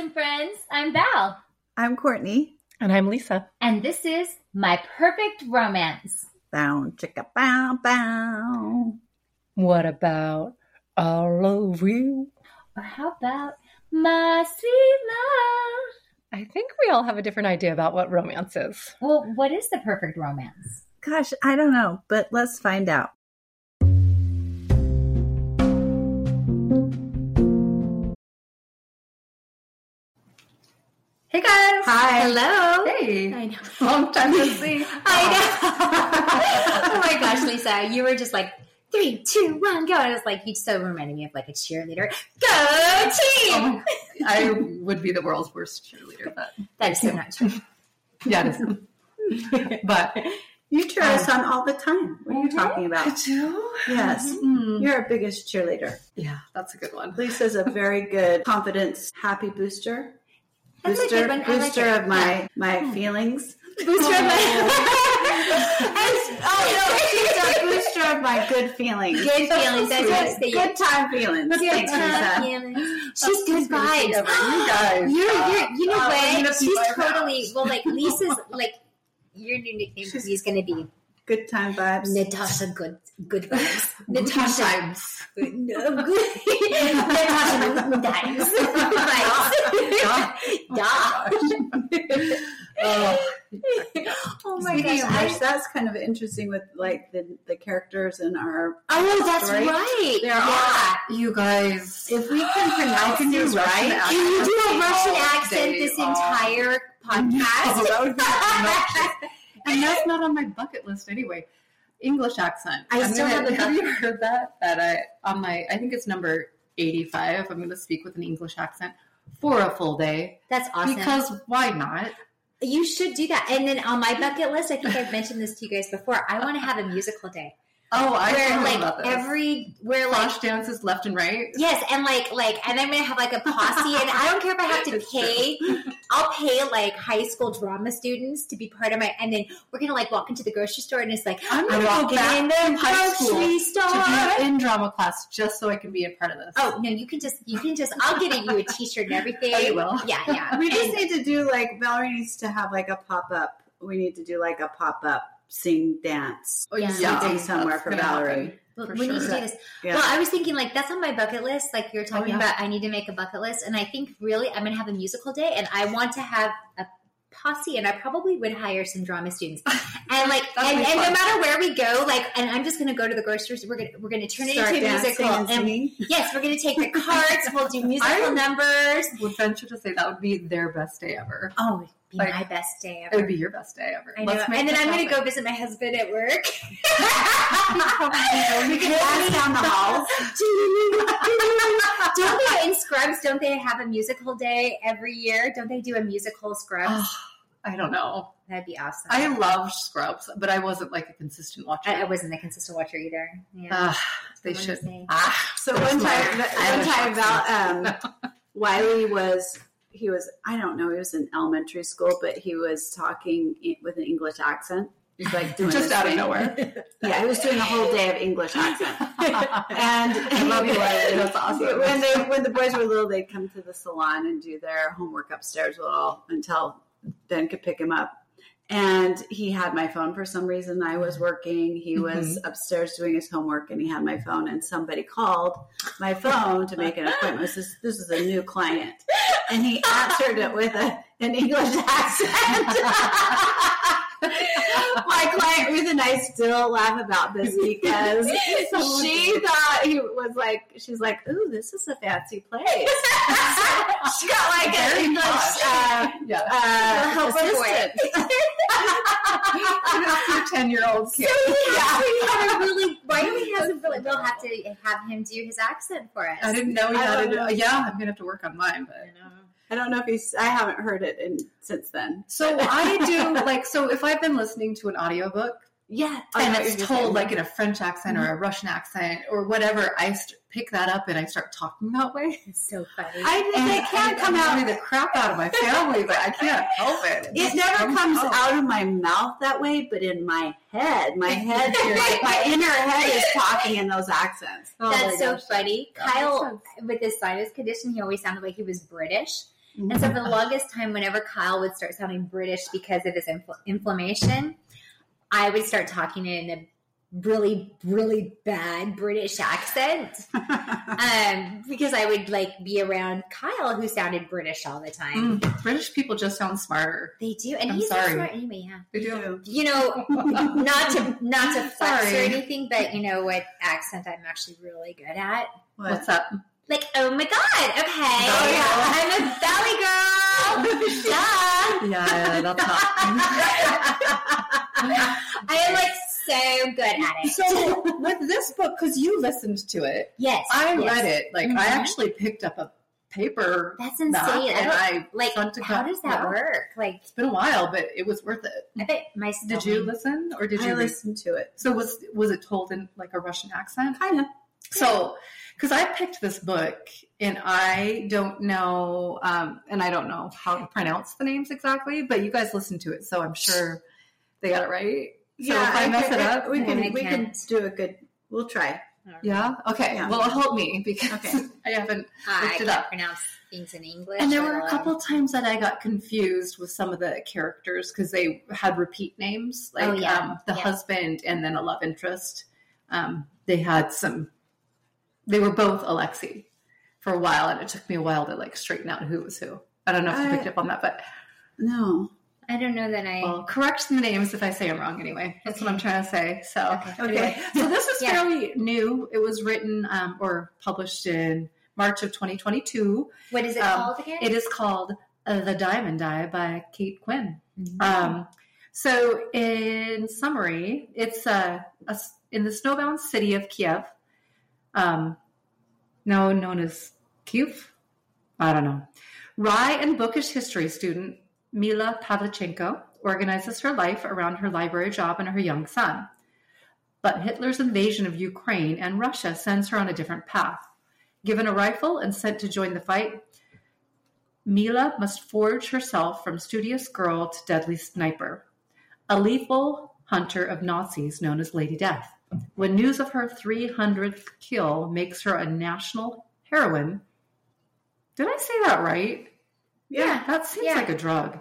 awesome friends. I'm Val. I'm Courtney. And I'm Lisa. And this is My Perfect Romance. Bow, chicka, bow, bow. What about all of you? Or how about My Sweet Love? I think we all have a different idea about what romance is. Well, what is the perfect romance? Gosh, I don't know, but let's find out. Hey guys. Hi. Hello. Hey. I know. Long time no see. I know. Oh my gosh, Lisa, you were just like 3, 2, 1, go. And I was like, you so reminded me of like a cheerleader. Go team! I would be the world's worst cheerleader, but That is so not true. yeah, it is. But You cheer us on all the time. What are you talking about? do? Yes. Mm. You're our biggest cheerleader. Yeah, that's a good one. Lisa's a very good confidence, happy booster. That's a good one. I like Booster it. of my feelings. Booster of my... She's a booster of my good feelings. Good feelings. That's what I say. Good time feelings. Good Thanks, time Lisa. feelings. She's good vibes. You guys. You know what? She's my totally, well, like Lisa's, like, your new nickname for me is going to be Good time vibes. Natasha Good Vibes. Natasha. Natasha Good Times. Oh my Speaking of gosh. which, that's kind of interesting with like the characters in our Oh, that's story. right. There Yeah. You guys. If we can pronounce do these Russian right, Can you do a Russian all accent day this long. entire podcast? That would be obnoxious. And that's not on my bucket list anyway. English accent. I still have a Have you heard that? That I think it's number 85. I'm going to speak with an English accent for a full day. That's awesome. Because why not? You should do that. And then on my bucket list, I think I've mentioned this to you guys before. I want to have a musical day Oh, I where heard like about this. Flash dances left and right. yes, and and I'm gonna have like a posse, and I don't care if I have to It's pay. I'll pay like high school drama students to be part of my, and then we're gonna like walk into the grocery store, and it's like I'm I'm gonna go walking back in to the high school grocery to store. be in drama class just so I can be a part of this. Oh no, you can just. I'll get you a T-shirt and everything. Oh, you will? Yeah. we just And- need to do like Valerie needs to have like a pop-up. We need to do like a pop-up sing dance. Oh, Yeah. Something somewhere that's for gonna Valerie. happen. Well, For we need to sure. do this. Yeah. Well, I was thinking like that's on my bucket list. Like you're talking yeah. about, I need to make a bucket list, and I think really I'm going to have a musical day, and I want to have a posse, and I probably would hire some drama students, and like, That'd and be no fun. matter where we go, like, and I'm just going to go to the grocery store. We're gonna turn it Start into a dancing musical, and singing. yes, we're going to take the carts. We'll do musical numbers. Would venture to say that would be their best day ever. Oh, it'd be Like, my best day It would ever. be your best day ever. I know. Let's make And then this I'm going to happen. go visit my husband at work. We can pass down the halls. Don't they in Scrubs? Don't they have a musical day every year? Don't they do a musical Scrubs? Oh, I don't know. That'd be awesome. I loved Scrubs, but I wasn't like a consistent watcher. I wasn't a consistent watcher either. Yeah. They I wanna should. say. So That's one my- time, Wiley was I don't know, he was in elementary school, but he was talking with an English accent. He's like doing Just this out of thing. nowhere. Yeah, he was doing a whole day of English accent. And I love you, Wiley. That's awesome. When the boys were little, they'd come to the salon and do their homework upstairs until Ben could pick him up. And he had my phone for some reason. I was working. He was upstairs doing his homework, and he had my phone. And somebody called my phone to make an appointment. This is a new client, and he answered it with an English accent. My client Ruth and I still laugh about this because she thought he was like, she's like, "Ooh, this is a fancy place." She got like an English assistant. Your 10-year-old kid. Why do we have to? We'll have to have him do his accent for us. I didn't know he I had don't know. it. Yeah, I'm gonna have to work on mine, but. I don't know if I haven't heard it since then. So I do so if I've been listening to an audiobook Yeah. and it's told like in a French accent or a Russian accent or whatever, I pick that up and I start talking that way. It's so funny. They can't come out. the crap out of my family, but I can't help it. It never comes out of my mouth that way, but in my head, my inner head is talking in those accents. That's so funny. That makes Kyle, sense. with his sinus condition, he always sounded like he was British. And so for the longest time, whenever Kyle would start sounding British because of his inflammation, I would start talking in a really, really bad British accent. Because I would like be around Kyle, who sounded British all the time. British people just sound smarter. They do. And I'm he's sorry. smart anyway, yeah. They do. You know, not to flex Sorry. or anything, but you know what accent I'm actually really good at? What's up? Like, oh my God, okay. Valley girl. I'm a Valley girl. Duh. Yeah, that's hot. I am like so good at it. So with this book, because you listened to it, yes. I yes. read it. Like I actually picked up a paper. That's insane. And I like, sent to how does that yeah. work? Like, It's been a while, but it was worth it. I bet my Did you listen or did you I read? listened to it. So was it told in like a Russian accent? Kind of. So, because I picked this book and I don't know, and I don't know how to pronounce the names exactly, but you guys listened to it, so I'm sure they got it right. So if I mess it up, we I can can't. do a good. We'll try. yeah, okay. Yeah. Well, help me because Okay. I haven't I looked it can't up. pronounce things in English. And there let were a alone- couple times that I got confused with some of the characters because they had repeat names, like Oh, yeah. the Yeah. husband and then a love interest. They had some. They were both Alexei for a while, and it took me a while to like straighten out who was who. I don't know if you picked up on that, but No. I don't know that I. well, correct the names if I say I'm wrong. Anyway, that's what I'm trying to say. So, Okay. anyway, so this is Yeah. fairly new. It was written or published in March of 2022. What is it called again? It is called The Diamond Eye by Kate Quinn. Mhm. So in summary, it's in the snowbound city of Kiev, now known as Kiev. I don't know. Wry and bookish history student Mila Pavlichenko organizes her life around her library job and her young son. But Hitler's invasion of Ukraine and Russia sends her on a different path. Given a rifle and sent to join the fight, Mila must forge herself from studious girl to deadly sniper, a lethal hunter of Nazis known as Lady Death. When news of her 300th kill makes her a national heroine, did I say that right? Yeah. That seems Yeah. like a drug.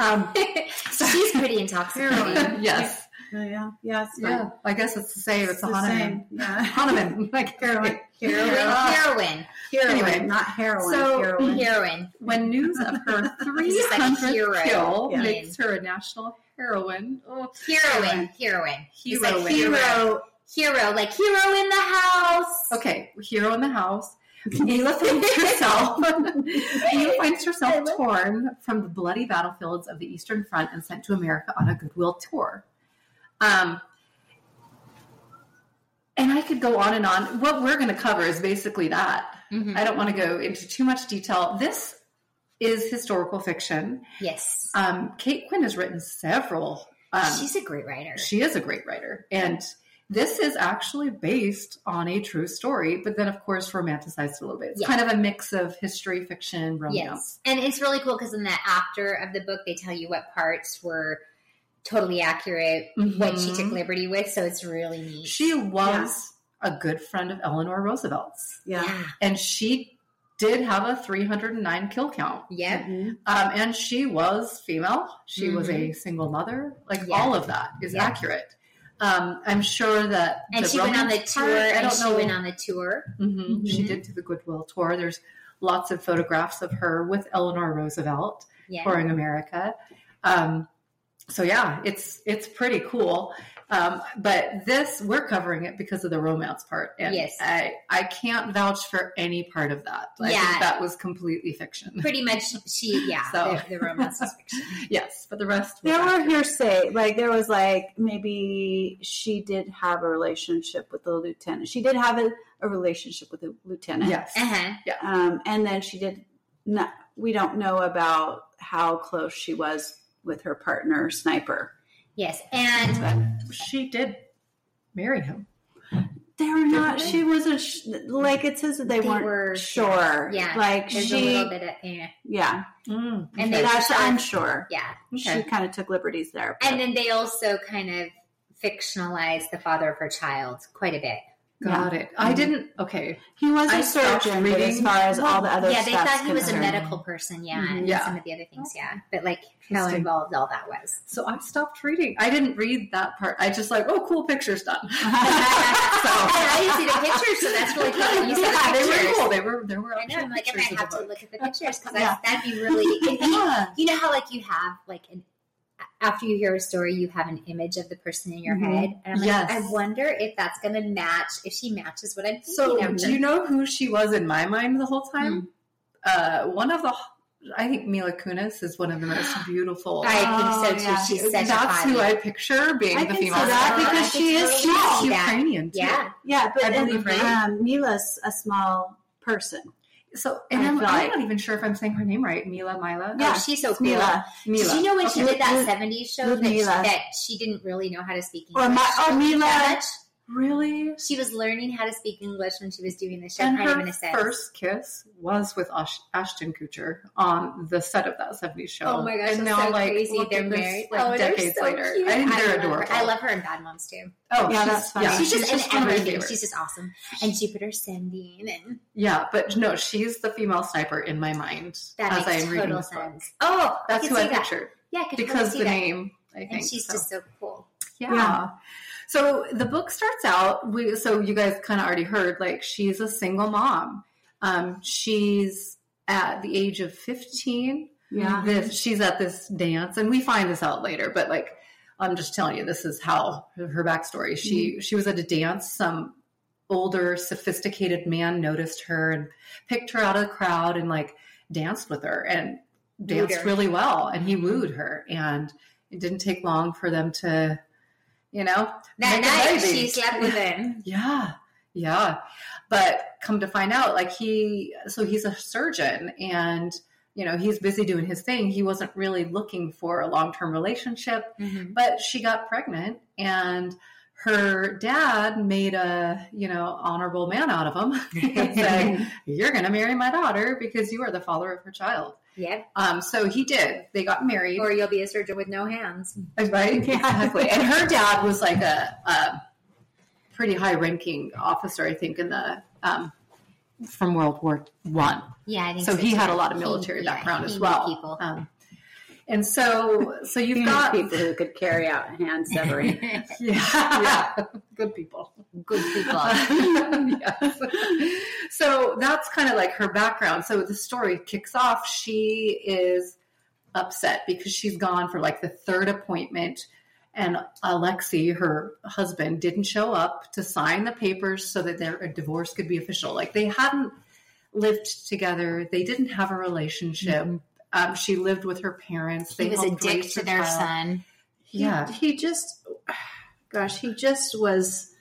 She's pretty intoxicating. Yes. Yeah. Yeah. It's fine. Yeah. I guess it's the same. It's a the Hahnemann. same. Yeah. Hahnemann. Like heroin. Heroin. Heroin, not heroin. So- heroin. Heroin. When news of her This is like 300th hero. kill Yeah. makes her a national heroine. Oh, Heroin. He's like Heroine. hero. Hero. Like hero in the house. Okay, hero in the house. Mila finds herself torn from the bloody battlefields of the Eastern Front and sent to America on a goodwill tour. And I could go on and on. What we're going to cover is basically that. Mhm. I don't want to go into too much detail. This is historical fiction. Yes. Kate Quinn has written several. She's a great writer. She is a great writer. And this is actually based on a true story, but then, of course, romanticized a little bit. It's Yeah. kind of a mix of history, fiction, romance. Yes. And it's really cool because in the after of the book, they tell you what parts were totally accurate, what she took liberty with. So it's really neat. She was a good friend of Eleanor Roosevelt's. Yeah. And she did have a 309 kill count. Yep. Mhm. And she was female. She was a single mother. Like, Yeah. all of that is Yeah. accurate. I'm sure that And the she went on the romance tour. part, I And don't she know. went on the tour. Mm-hmm. She did do the Goodwill tour. There's lots of photographs of her with Eleanor Roosevelt Yeah. touring America. So yeah, it's pretty cool. But this, we're covering it because of the romance part. And Yes. I can't vouch for any part of that. I Yeah. think that was completely fiction. Pretty much So- the romance is fiction. Yes, but the rest was There were accurate. hearsay. Like there was like maybe she did have a relationship with the lieutenant. She did have a relationship with the lieutenant. Yes. Uh-huh. And then she did not. We don't know about how close she was with her partner, Sniper. Yes. And But she did marry him. They were not. Did they? She wasn't. Like it says that they weren't were sure. Yeah. Like there's she. a little bit of, yeah. Yeah. Mm, And okay. they- That's unsure. Yeah. She Okay. kind of took liberties there. but- And then they also kind of fictionalized the father of her child quite a bit. Got it. I didn't. Okay. He was I a stopped surgeon, but reading- as far as all the other Yeah, they thought he was a concerned. medical person, and Yeah. some of the other things, but like how Interesting. involved all that was. So I stopped reading. I didn't read that part. I just like, oh, cool pictures done. I didn't see the pictures, so that's really cool. You saw the They were pictures. cool. There were I know. actual I'm like, I pictures might of have the to book. look at the pictures because Yeah. that'd be really. Yeah. You know how like you have like after you hear a story, you have an image of the person in your Mhm. head, and I'm like, Yes. I wonder if that's going to match. If she matches what I'm thinking. So of do her. you know who she was in my mind the whole time? One of the, I think Mila Kunis is one of the most beautiful. I think so too. yeah. She's such That's a who hottie. I picture being I the can female see that star. because she is She's small. She's Yeah. Ukrainian too. Yeah. Yeah, but I believe, right? Mila's a small person. So, and I I'm feel like- not even sure if I'm saying her name right. Mila. Yeah. Oh, she's so cool. Mila. Mila. Did you know when she Okay. did that With- 70s show with that Mila. that she didn't really know how to speak Or English? Mila. that much? Really? She was learning how to speak English when she was doing the show, And kind of in her a sense. first kiss was with Ashton Kutcher on the set of that 70s show. Oh my gosh, and that's now so like crazy. look They're at this, married. like, They're decades so later. cute. I think they're love her. adorable. I love her in Bad Moms too. Oh, Yeah, she's, that's funny. yeah, she's just one in of my everything. favorites. She's just awesome. And Jupiter Sending, and Yeah, but no, she's the female sniper in my mind that as makes I'm reading total this book. sense. Oh, That's I who can I see that. pictured Yeah, I could because totally see the that. name. I think And she's so. just so cool. Yeah. So the book starts out. So you guys kind of already heard. Like she's a single mom. She's at the age of 15. Yeah. She's at this dance, and we find this out later. But like, I'm just telling you, this is how her backstory. She was at a dance. Some older, sophisticated man noticed her and picked her out of the crowd and like danced with her and danced her. really well. And he wooed her, and it didn't take long for them to, you know, That make a night, baby. she slept with him. Yeah. Yeah. But come to find out, like he's a surgeon and, you know, he's busy doing his thing. He wasn't really looking for a long-term relationship, but she got pregnant and her dad made a, you know, honorable man out of him and said, you're going to marry my daughter because you are the father of her child. Yeah. So he did. They got married. Or you'll be a surgeon with no hands. Right? Exactly. And her dad was like a pretty high-ranking officer, I think, in the from World War I. Yeah, I think So he too. had a lot of military background he as knew well. people. And so you've got people who could carry out hand severing. yeah, good people. Good people. Yes. So that's kind of like her background. So the story kicks off. She is upset because she's gone for like the third appointment, and Alexei, her husband, didn't show up to sign the papers so that their divorce could be official. Like they hadn't lived together. They didn't have a relationship. She lived with her parents. He was a helped dick raise to her their child. son. Yeah. He just was.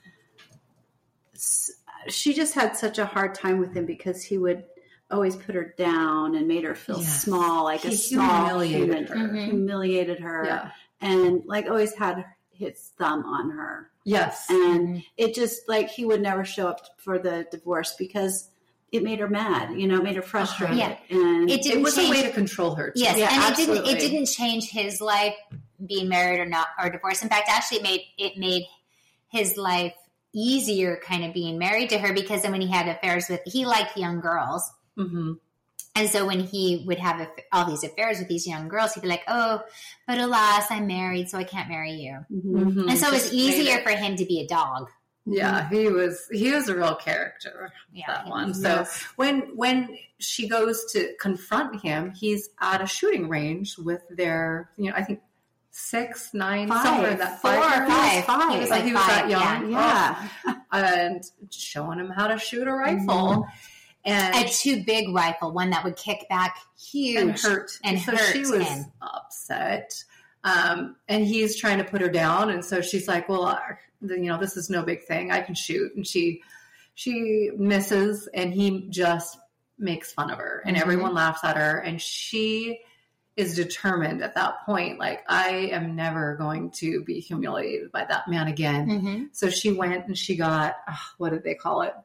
She just had such a hard time with him because he would always put her down and made her feel Yes. small, like He a small humiliated human. her. Humiliated her, Yeah. and like always had his thumb on her. Yes. And it just like he would never show up for the divorce because it made her mad. You know, it made her frustrated. Yeah. And It didn't It was change. a way to control her. Too. Yes, Yeah, and absolutely. it didn't change his life being married or not or divorced. In fact, actually it made his life easier kind of being married to her because then when he had affairs with he liked young girls. Mm-hmm. And so when he would have all these affairs with these young girls, he'd be like, "Oh, but alas, I'm married, so I can't marry you." Mhm. And so it was Just made easier it- for him to be a dog. Yeah, he was a real character. Yeah, that he one. was. So Yes. when she goes to confront him, he's at a shooting range with their, you know, I think 6, 9, Five. somewhere in that 4 or 5. five. He was Oh, like he was 5, that young? yeah. Yeah. and showing him how to shoot a rifle and A too big rifle, one that would kick back huge. and hurt. and so hurt she was him. upset. And he's trying to put her down. And so she's like, well, you know, this is no big thing. I can shoot. And she misses and he just makes fun of her and everyone laughs at her. And she is determined at that point, like, I am never going to be humiliated by that man again. Mm-hmm. So she went and she got, what did they call it?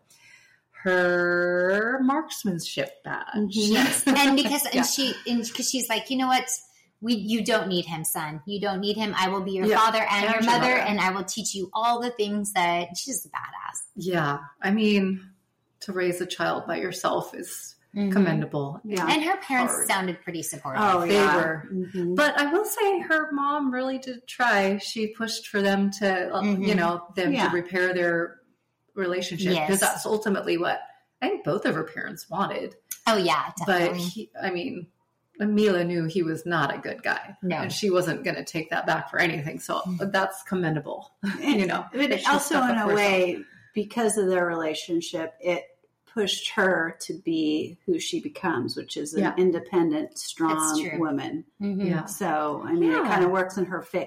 Her marksmanship badge. Yes, and because Yeah. because she's like, you know what? you don't need him, son. You don't need him. I will be your father and your mother, and I will teach you all the things that she's just a badass. Yeah. I mean, to raise a child by yourself is commendable. Yeah. And her parents sounded pretty supportive. Oh, They yeah. were. But I will say her mom really did try. She pushed for them to, to repair their relationship. Yes. Because that's ultimately what I think both of her parents wanted. Oh, yeah, definitely. But Mila knew he was not a good guy. No. And she wasn't going to take that back for anything. So that's commendable. But also in a way, because of their relationship, it pushed her to be who she becomes, which is an independent, strong woman. Yeah. So, I mean, it kind of works in her favor.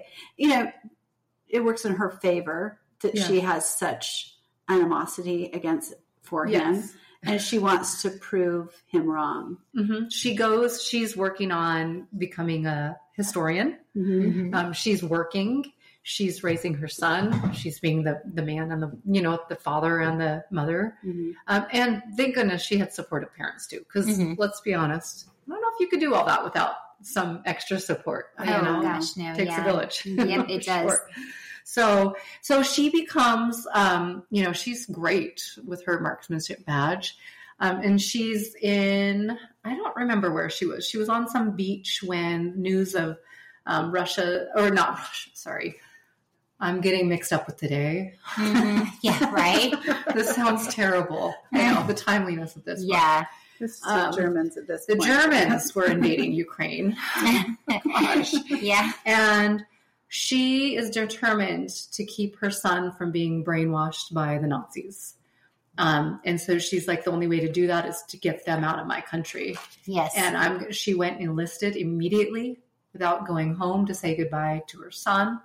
It works in her favor that she has such animosity for him. And she wants to prove him wrong. Mm-hmm. She's working on becoming a historian. Mm-hmm. She's working. She's raising her son. She's being the man and the father and the mother. Mm-hmm. And thank goodness she had supportive parents too. Because let's be honest, I don't know if you could do all that without some extra support. Gosh, no. It takes a village. Yep, it does. Sure. So she becomes, she's great with her marksmanship badge. And she's I don't remember where she was. She was on some beach when news of not Russia, sorry. I'm getting mixed up with today. Mm-hmm. Yeah, right? This sounds terrible. I know, the timeliness of this. Yeah. It's the Germans at this point. The Germans were invading Ukraine. Gosh. Yeah. And she is determined to keep her son from being brainwashed by the Nazis. And so she's like, the only way to do that is to get them out of my country. Yes. And she went enlisted immediately without going home to say goodbye to her son.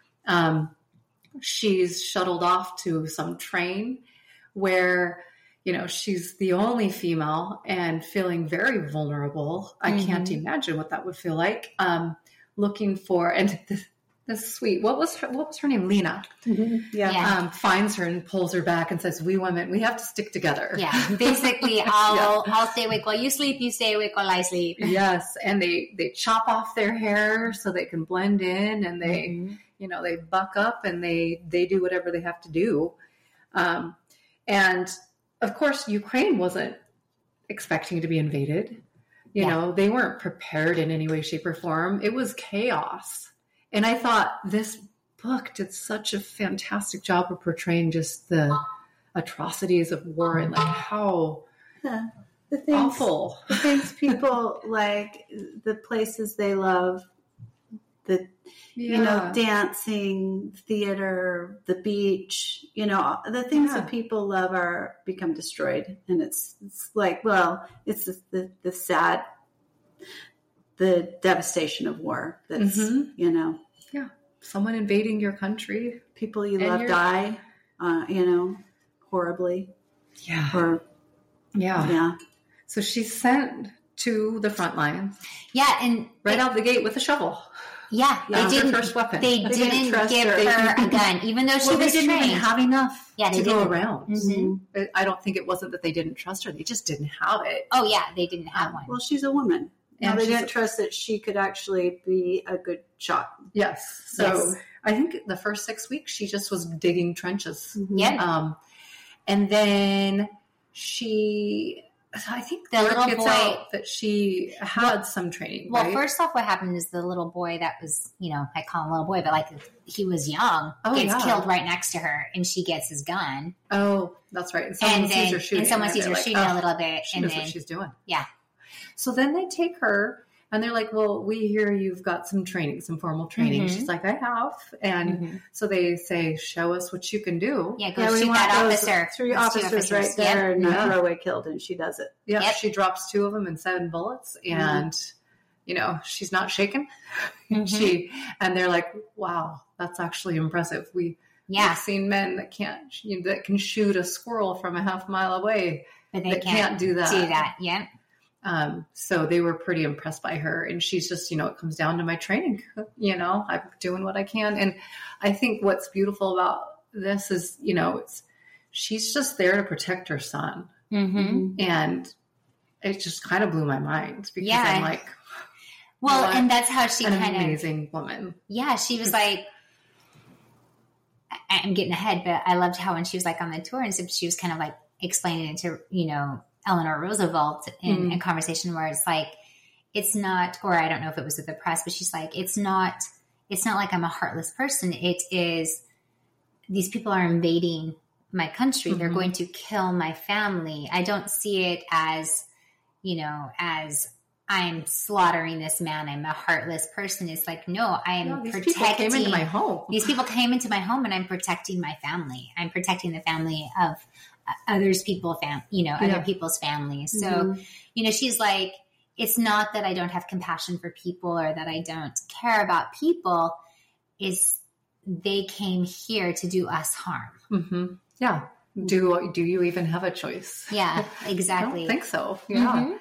She's shuttled off to some train where, she's the only female and feeling very vulnerable. I can't imagine what that would feel like. Looking for, and this sweet, what was her name? Lena. Mm-hmm. Yeah. Finds her and pulls her back and says, we women, we have to stick together. Yeah. Basically, I'll stay awake while you sleep. You stay awake while I sleep. Yes. And they chop off their hair so they can blend in, and they, they buck up and they do whatever they have to do. And of course, Ukraine wasn't expecting to be invaded. They weren't prepared in any way, shape, or form. It was chaos. And I thought this book did such a fantastic job of portraying just the atrocities of war and like how awful. The things people like, the places they love, dancing, theater, the beach, the things that people love become destroyed. And it's like, well, it's the sad, the devastation of war. That's, someone invading your country. People you love die, horribly. Yeah. Yeah. So she's sent to the front lines. Yeah. And right out the gate with a shovel. Yeah. That's her first weapon. They didn't give her a gun, even though she was didn't trained. Even have enough to go around. Mm-hmm. I don't think it wasn't that they didn't trust her. They just didn't have it. Oh, yeah. They didn't have one. Well, she's a woman. And they didn't trust that she could actually be a good shot. Yes. So I think the first 6 weeks, she just was digging trenches. Mm-hmm. Yeah. And then I think the little boy out that she had some training. Well, right? First off, what happened is the little boy that was, I call him a little boy, but like he was young, gets killed right next to her, and she gets his gun. Oh, that's right. And someone sees her shooting. And someone sees her shooting a little bit. She knows what she's doing. Yeah. So then they take her and they're like, well, we hear you've got some training, some formal training. Mm-hmm. She's like, I have. And so they say, show us what you can do. Yeah, go shoot that officer. 3 officers right there and throwaway killed, and she does it. Yeah, she drops 2 of them and 7 bullets, and, she's not shaken. Mm-hmm. And they're like, wow, that's actually impressive. We've seen men that that can shoot a squirrel from a half mile away, but they can't do that. Yeah. So they were pretty impressed by her, and she's just, it comes down to my training, I'm doing what I can. And I think what's beautiful about this is, she's just there to protect her son. Mm-hmm. And it just kind of blew my mind because I'm like, Well, and that's how she an kind of amazing woman. Yeah, she was like, I'm getting ahead, but I loved how when she was like on the tour and stuff, she was kind of like explaining it to, Eleanor Roosevelt in a conversation where it's like, it's not, or I don't know if it was with the press, but she's like, it's not like I'm a heartless person. It is, these people are invading my country. They're going to kill my family. I don't see it as, as I'm slaughtering this man. I'm a heartless person. It's like, no, I am protecting. People came into my home. These people came into my home, and I'm protecting my family. I'm protecting the family of other people's families. So, she's like, it's not that I don't have compassion for people or that I don't care about people. Is they came here to do us harm. Mm-hmm. Yeah. Do you even have a choice? Yeah, exactly. I don't think so. Yeah.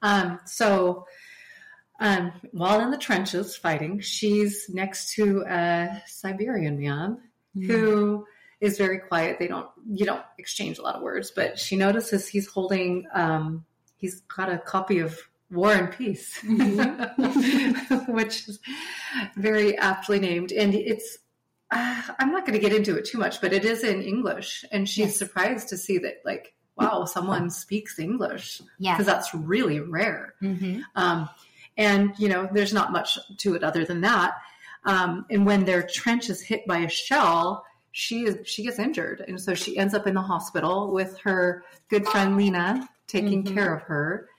While in the trenches fighting, she's next to a Siberian man who is very quiet. You don't exchange a lot of words, but she notices he's holding, he's got a copy of War and Peace, which is very aptly named. And it's, I'm not going to get into it too much, but it is in English. And she's surprised to see that, like, wow, someone speaks English. Yeah. Because that's really rare. And, there's not much to it other than that. And when their trench is hit by a shell, she gets injured. And so she ends up in the hospital with her good friend Lena taking care of her.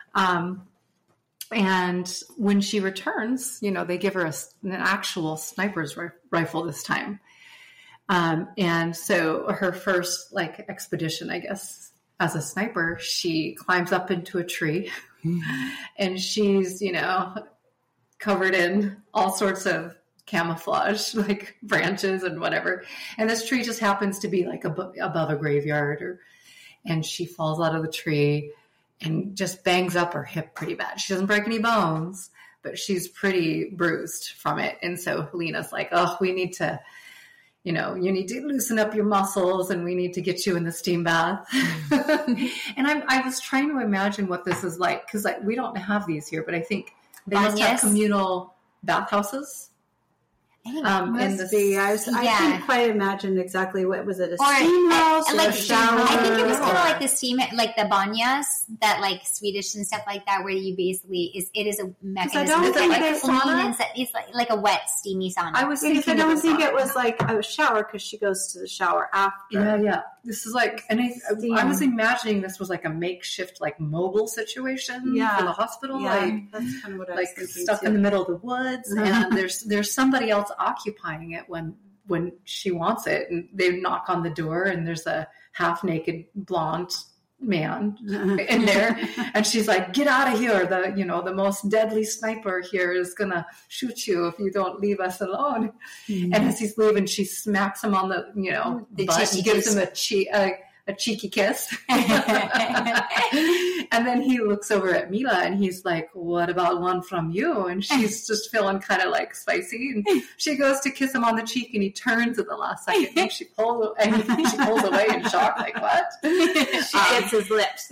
And when she returns, they give her an actual sniper's rifle this time. And so her first expedition, I guess, as a sniper, she climbs up into a tree and she's, covered in all sorts of camouflage, like branches and whatever. And this tree just happens to be like above a graveyard and she falls out of the tree and just bangs up her hip pretty bad. She doesn't break any bones, but she's pretty bruised from it. And so Lena's like, oh, we need to, you need to loosen up your muscles and we need to get you in the steam bath. And I was trying to imagine what this is like, because we don't have these here, but I think they must have communal bathhouses. I couldn't quite imagine exactly what was it, a steam house or a shower? I think it was kind of like the steam, like the banyas, that like Swedish and stuff like that, where you basically it is a mechanism. It's like a wet, steamy sauna. I don't think it was like a shower because she goes to the shower after. Yeah. This is like, and I was imagining this was like a makeshift, like mobile situation for the hospital. Yeah, that's kind of what I was thinking. Stuff in the middle of the woods, and there's somebody else occupying it when she wants it, and they knock on the door, and there's a half-naked blonde man in there, and she's like, "Get out of here! The most deadly sniper here is gonna shoot you if you don't leave us alone." And as he's leaving, she smacks him on the butt and gives him a cheeky kiss. And then he looks over at Mila and he's like, "What about one from you?" And she's just feeling kind of like spicy. And she goes to kiss him on the cheek and he turns at the last second and she pulls away in shock, like, what? She hits his lips.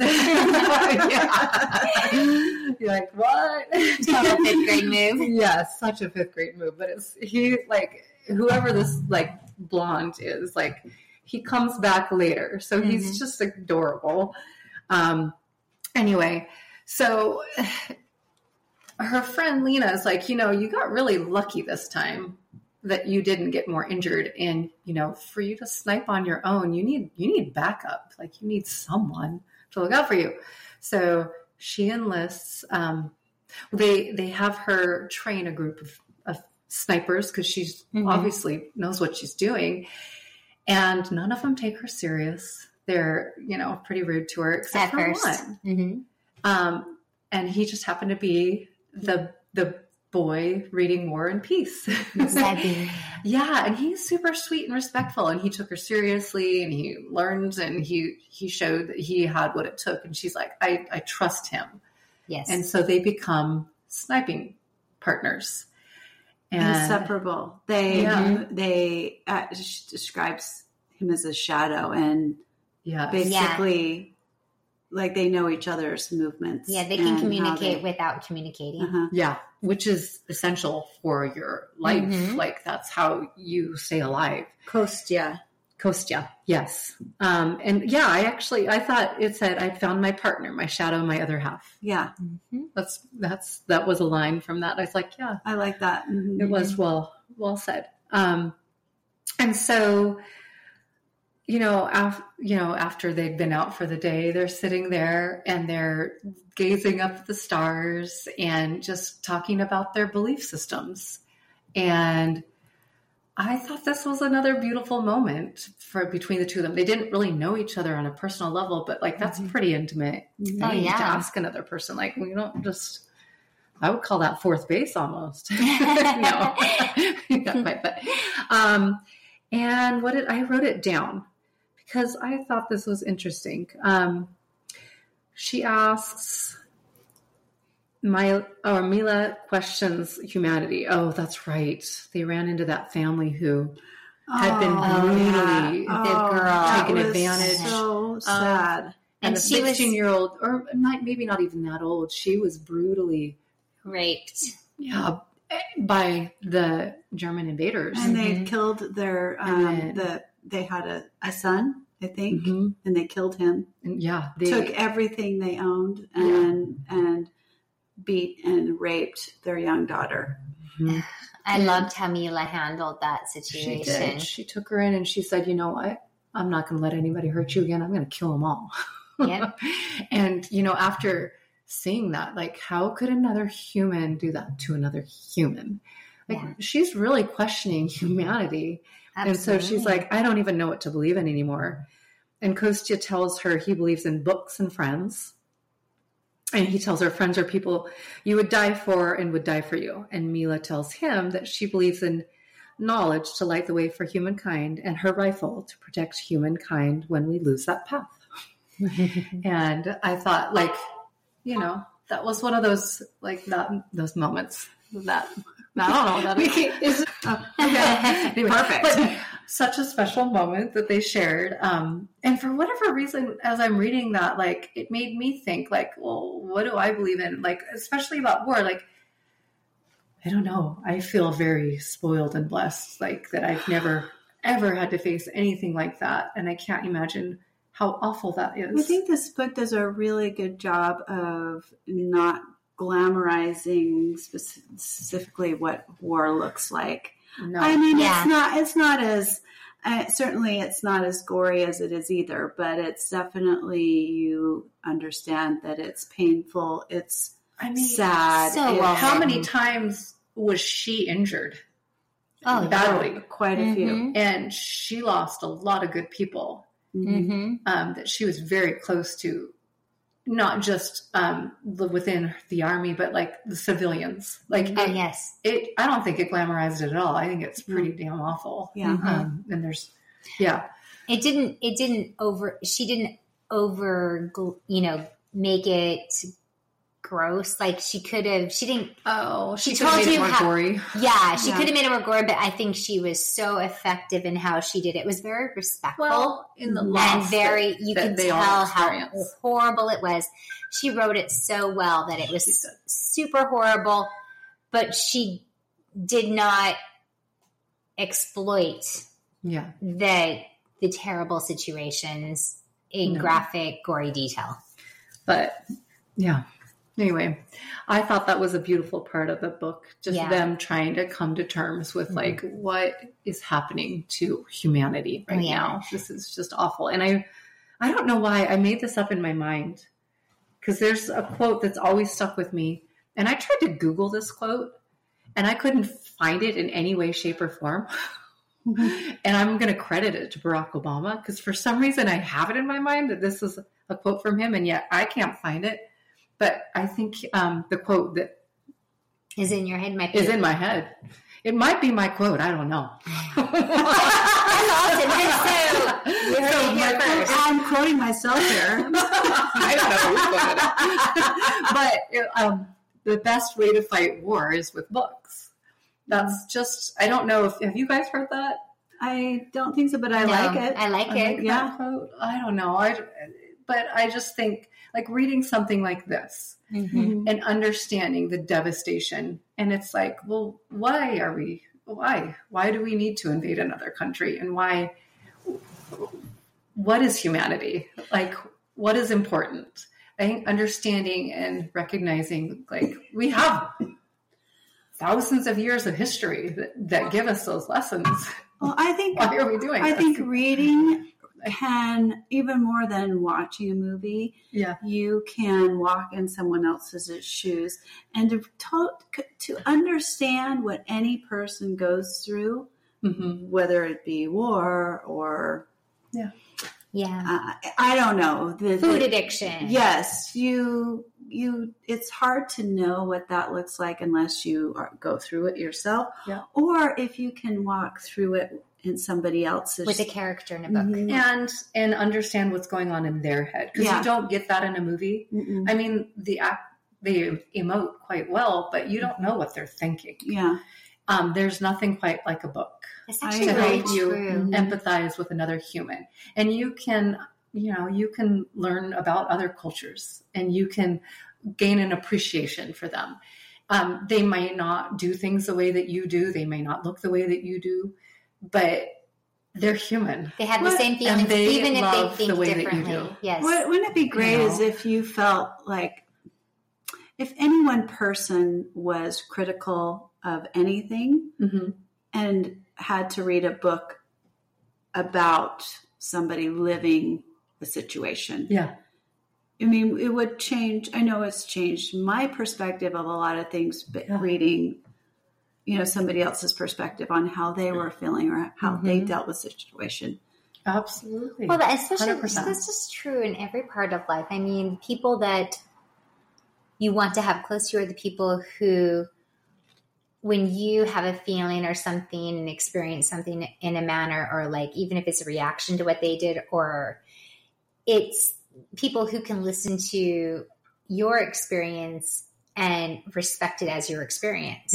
You're like, what? Such a fifth grade move. Yeah, such a fifth grade move. But he like, whoever this like blonde is, like, he comes back later. So he's just adorable. Anyway, so her friend Lena is like, you got really lucky this time that you didn't get more injured. And, for you to snipe on your own, you need backup. Like, you need someone to look out for you. So she enlists, they have her train a group of snipers because she's obviously knows what she's doing. And none of them take her serious. They're, pretty rude to her, except for one. And he just happened to be the boy reading War and Peace. Yeah, and he's super sweet and respectful. And he took her seriously, and he learned, and he showed that he had what it took. And she's like, I trust him. Yes. And so they become sniping partners. Inseparable. They describes him as a shadow, and basically like they know each other's movements. Yeah, they can communicate without communicating. Uh-huh. Yeah, which is essential for your life. Mhm. Like that's how you stay alive. Kostya. Kostya, yes. And yeah, I thought it said, I found my partner, my shadow, my other half. Yeah, Mhm. That was a line from that. I was like, yeah, I like that. Mhm. it was well said. And so, after they'd been out for the day, they're sitting there and they're gazing up at the stars and just talking about their belief systems. And I thought this was another beautiful moment between the two of them. They didn't really know each other on a personal level, but like that's pretty intimate. Mhm. Oh, thing yeah. to ask another person. Like we don't just. I would call that fourth base almost. No, not quite, but and I wrote it down because I thought this was interesting. She asks. Mila questions humanity. Oh, that's right. They ran into that family who had been brutally taken advantage. So sad. And And a she was 16-year-old, or maybe not even that old, she was brutally raped. by the German invaders. And they Mhm. killed their they had a son, I think, Mhm. and they killed him. And yeah, Took everything they owned and beat and raped their young daughter. Mhm. I loved how Mila handled that She situation. did. She took her in and she said, you know what? I'm not going to let anybody hurt you again. I'm going to kill them all. Yep. And, after seeing that, like, how could another human do that to another human? Like, Yeah. she's really questioning humanity. And so she's Absolutely. like, I don't even know what to believe in anymore. And Kostya tells her he believes in books and friends. And he tells her friends are people you would die for and would die for you. And Mila tells him that she believes in knowledge to light the way for humankind and her rifle to protect humankind when we lose that path. And I thought, like, that was one of those, like, those moments that, I don't know what that is. Anyway, Perfect. But such a special moment that they shared. And for whatever reason, as I'm reading that, like, it made me think, like, well, what do I believe in? Like, especially about war, like, I don't know. I feel very spoiled and blessed, like, that I've never, ever had to face anything like that. And I can't imagine how awful that is. I think this book does a really good job of not glamorizing specifically what war looks like. No. I mean, Yeah. it's not as certainly it's not as gory as it is either, but it's definitely, you understand that it's painful, it's sad. so well How written. many times was she injured? Oh, badly. Quite a few. Mhm. And she lost a lot of good people Mhm. that she was very close to, not just within the army, but like the civilians. Like, Oh, yes. I don't think it glamorized it at all. I think it's pretty damn awful. Yeah. And there's, yeah. She didn't make it gross. Like she didn't. Oh, She could've told made it you more how- gory. Yeah, she Yeah. could have made it more gory, but I think she was so effective in how she did it. It was very respectful. In the And loss very, you that could they all tell how experience. horrible it was. She wrote it so well that it She was did. super horrible, but she did not exploit Yeah. the terrible situations in No. graphic, gory detail. But yeah. Anyway, I thought that was a beautiful part of the book. Just Yeah. them trying to come to terms with like what is happening to humanity right yeah. now. This is just awful. And I don't know why I made this up in my mind, because there's a quote that's always stuck with me. And I tried to Google this quote and I couldn't find it in any way, shape, or form. And I'm going to credit it to Barack Obama, because for some reason I have it in my mind that this is a quote from him, and yet I can't find it. But I think the quote that Is in your head, might be. is in my head, it might be my quote. I don't know. I lost it. So you heard it here first. I'm quoting myself here. I don't know who quoted it. But the best way to fight war is with books. That's just, I don't know if, have you guys heard that? I don't think so, but I No, like it. I like it. That Yeah. quote. I don't know. But I just think, like reading something like this and understanding the devastation. And it's like, well, why do we need to invade another country? And what is humanity? Like, what is important? I think understanding and recognizing, like, we have thousands of years of history that give us those lessons. Well, I think, why are we doing I this? think reading can, even more than watching a movie, you can walk in someone else's shoes and to understand what any person goes through, whether it be war or I don't know, food addiction. Yes, it's hard to know what that looks like unless you go through it yourself, or if you can walk through it in somebody else's, with a character in a book, and understand what's going on in their head, because you don't get that in a movie. I mean, they emote quite well, but you don't know what they're thinking. There's nothing quite like a book to help you empathize with another human, and you can learn about other cultures, and you can gain an appreciation for them. They might not do things the way that you do. They may not look the way that you do, but they're human. They have the same feelings, even if they think the way differently. That you do. Yes. Wouldn't it be great as if you felt like if any one person was critical of anything and had to read a book about somebody living the situation. I mean, it would change. I know it's changed my perspective of a lot of things, but reading, somebody else's perspective on how they were feeling or how they dealt with the situation. Absolutely. Well, especially this is true in every part of life. I mean, people that you want to have close to are the people who, when you have a feeling or something and experience something in a manner, or like, even if it's a reaction to what they did, or it's people who can listen to your experience and respect it as your experience.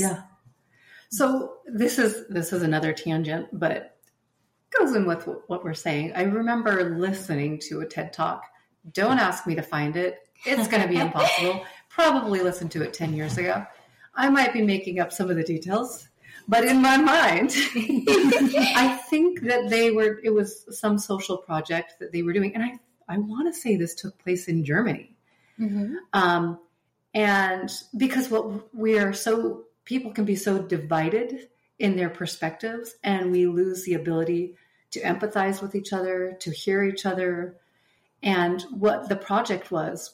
So this is another tangent, but goes in with what we're saying. I remember listening to a TED Talk. Don't ask me to find it. It's going to be impossible. Probably listened to it 10 years ago. I might be making up some of the details, but in my mind, I think that it was some social project that they were doing. And I want to say this took place in Germany. And because people can be so divided in their perspectives, and we lose the ability to empathize with each other, to hear each other. And what the project was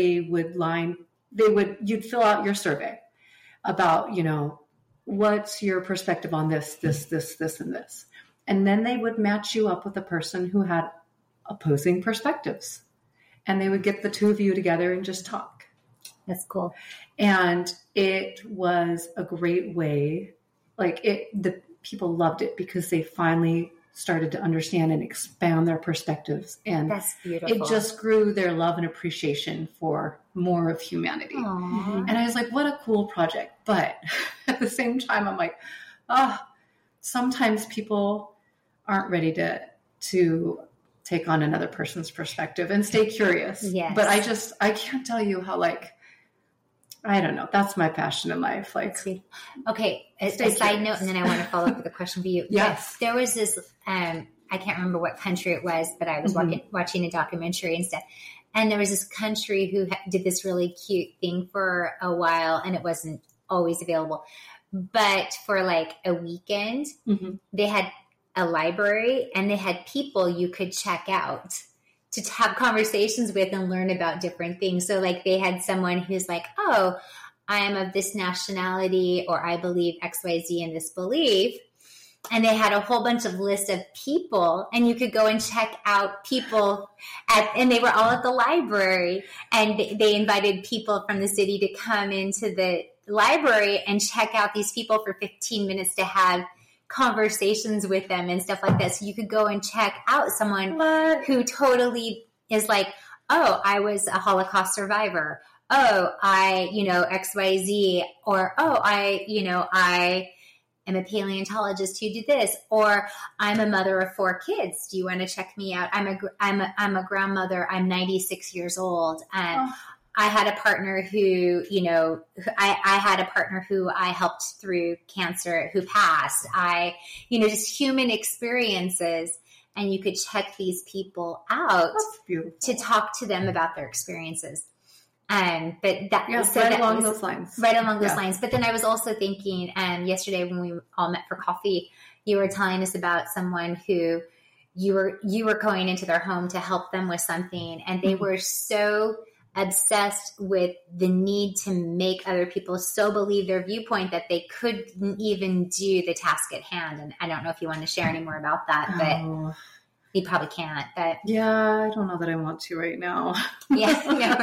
you'd fill out your survey about, what's your perspective on this, and this. And then they would match you up with a person who had opposing perspectives. And they would get the two of you together and just talk. That's cool. And it was a great way, the people loved it because they finally started to understand and expand their perspectives. And that's beautiful. It just grew their love and appreciation for more of humanity. And I was like, what a cool project. But at the same time, I'm like, sometimes people aren't ready to take on another person's perspective and stay curious. Yes. But I can't tell you how, I don't know. That's my passion in life. Okay. A side note, and then I want to follow up with a question for you. Yes. But there was this, I can't remember what country it was, but I was watching a documentary and stuff. And there was this country who did this really cute thing for a while, and it wasn't always available. But for a weekend, they had a library, and they had people you could check out to have conversations with and learn about different things. So they had someone who's like, oh, I am of this nationality, or I believe XYZ in this belief. And they had a whole bunch of lists of people, and you could go and check out people and they were all at the library, and they invited people from the city to come into the library and check out these people for 15 minutes to have conversations with them and stuff like that. So you could go and check out someone who totally is like, oh, I was a Holocaust survivor. Oh, I, XYZ, or, oh, I am a paleontologist who did this, or I'm a mother of 4 kids. Do you want to check me out? I'm a grandmother. I'm 96 years old. And I had a partner who, I had a partner who I helped through cancer, who passed. Just human experiences. And you could check these people out to talk to them about their experiences. But that, along those lines. Right along those lines. But then I was also thinking, yesterday when we all met for coffee, you were telling us about someone who you were going into their home to help them with something, and they were so obsessed with the need to make other people so believe their viewpoint that they couldn't even do the task at hand. And I don't know if you want to share any more about that, but you probably can't. But I don't know that I want to right now. Yeah, but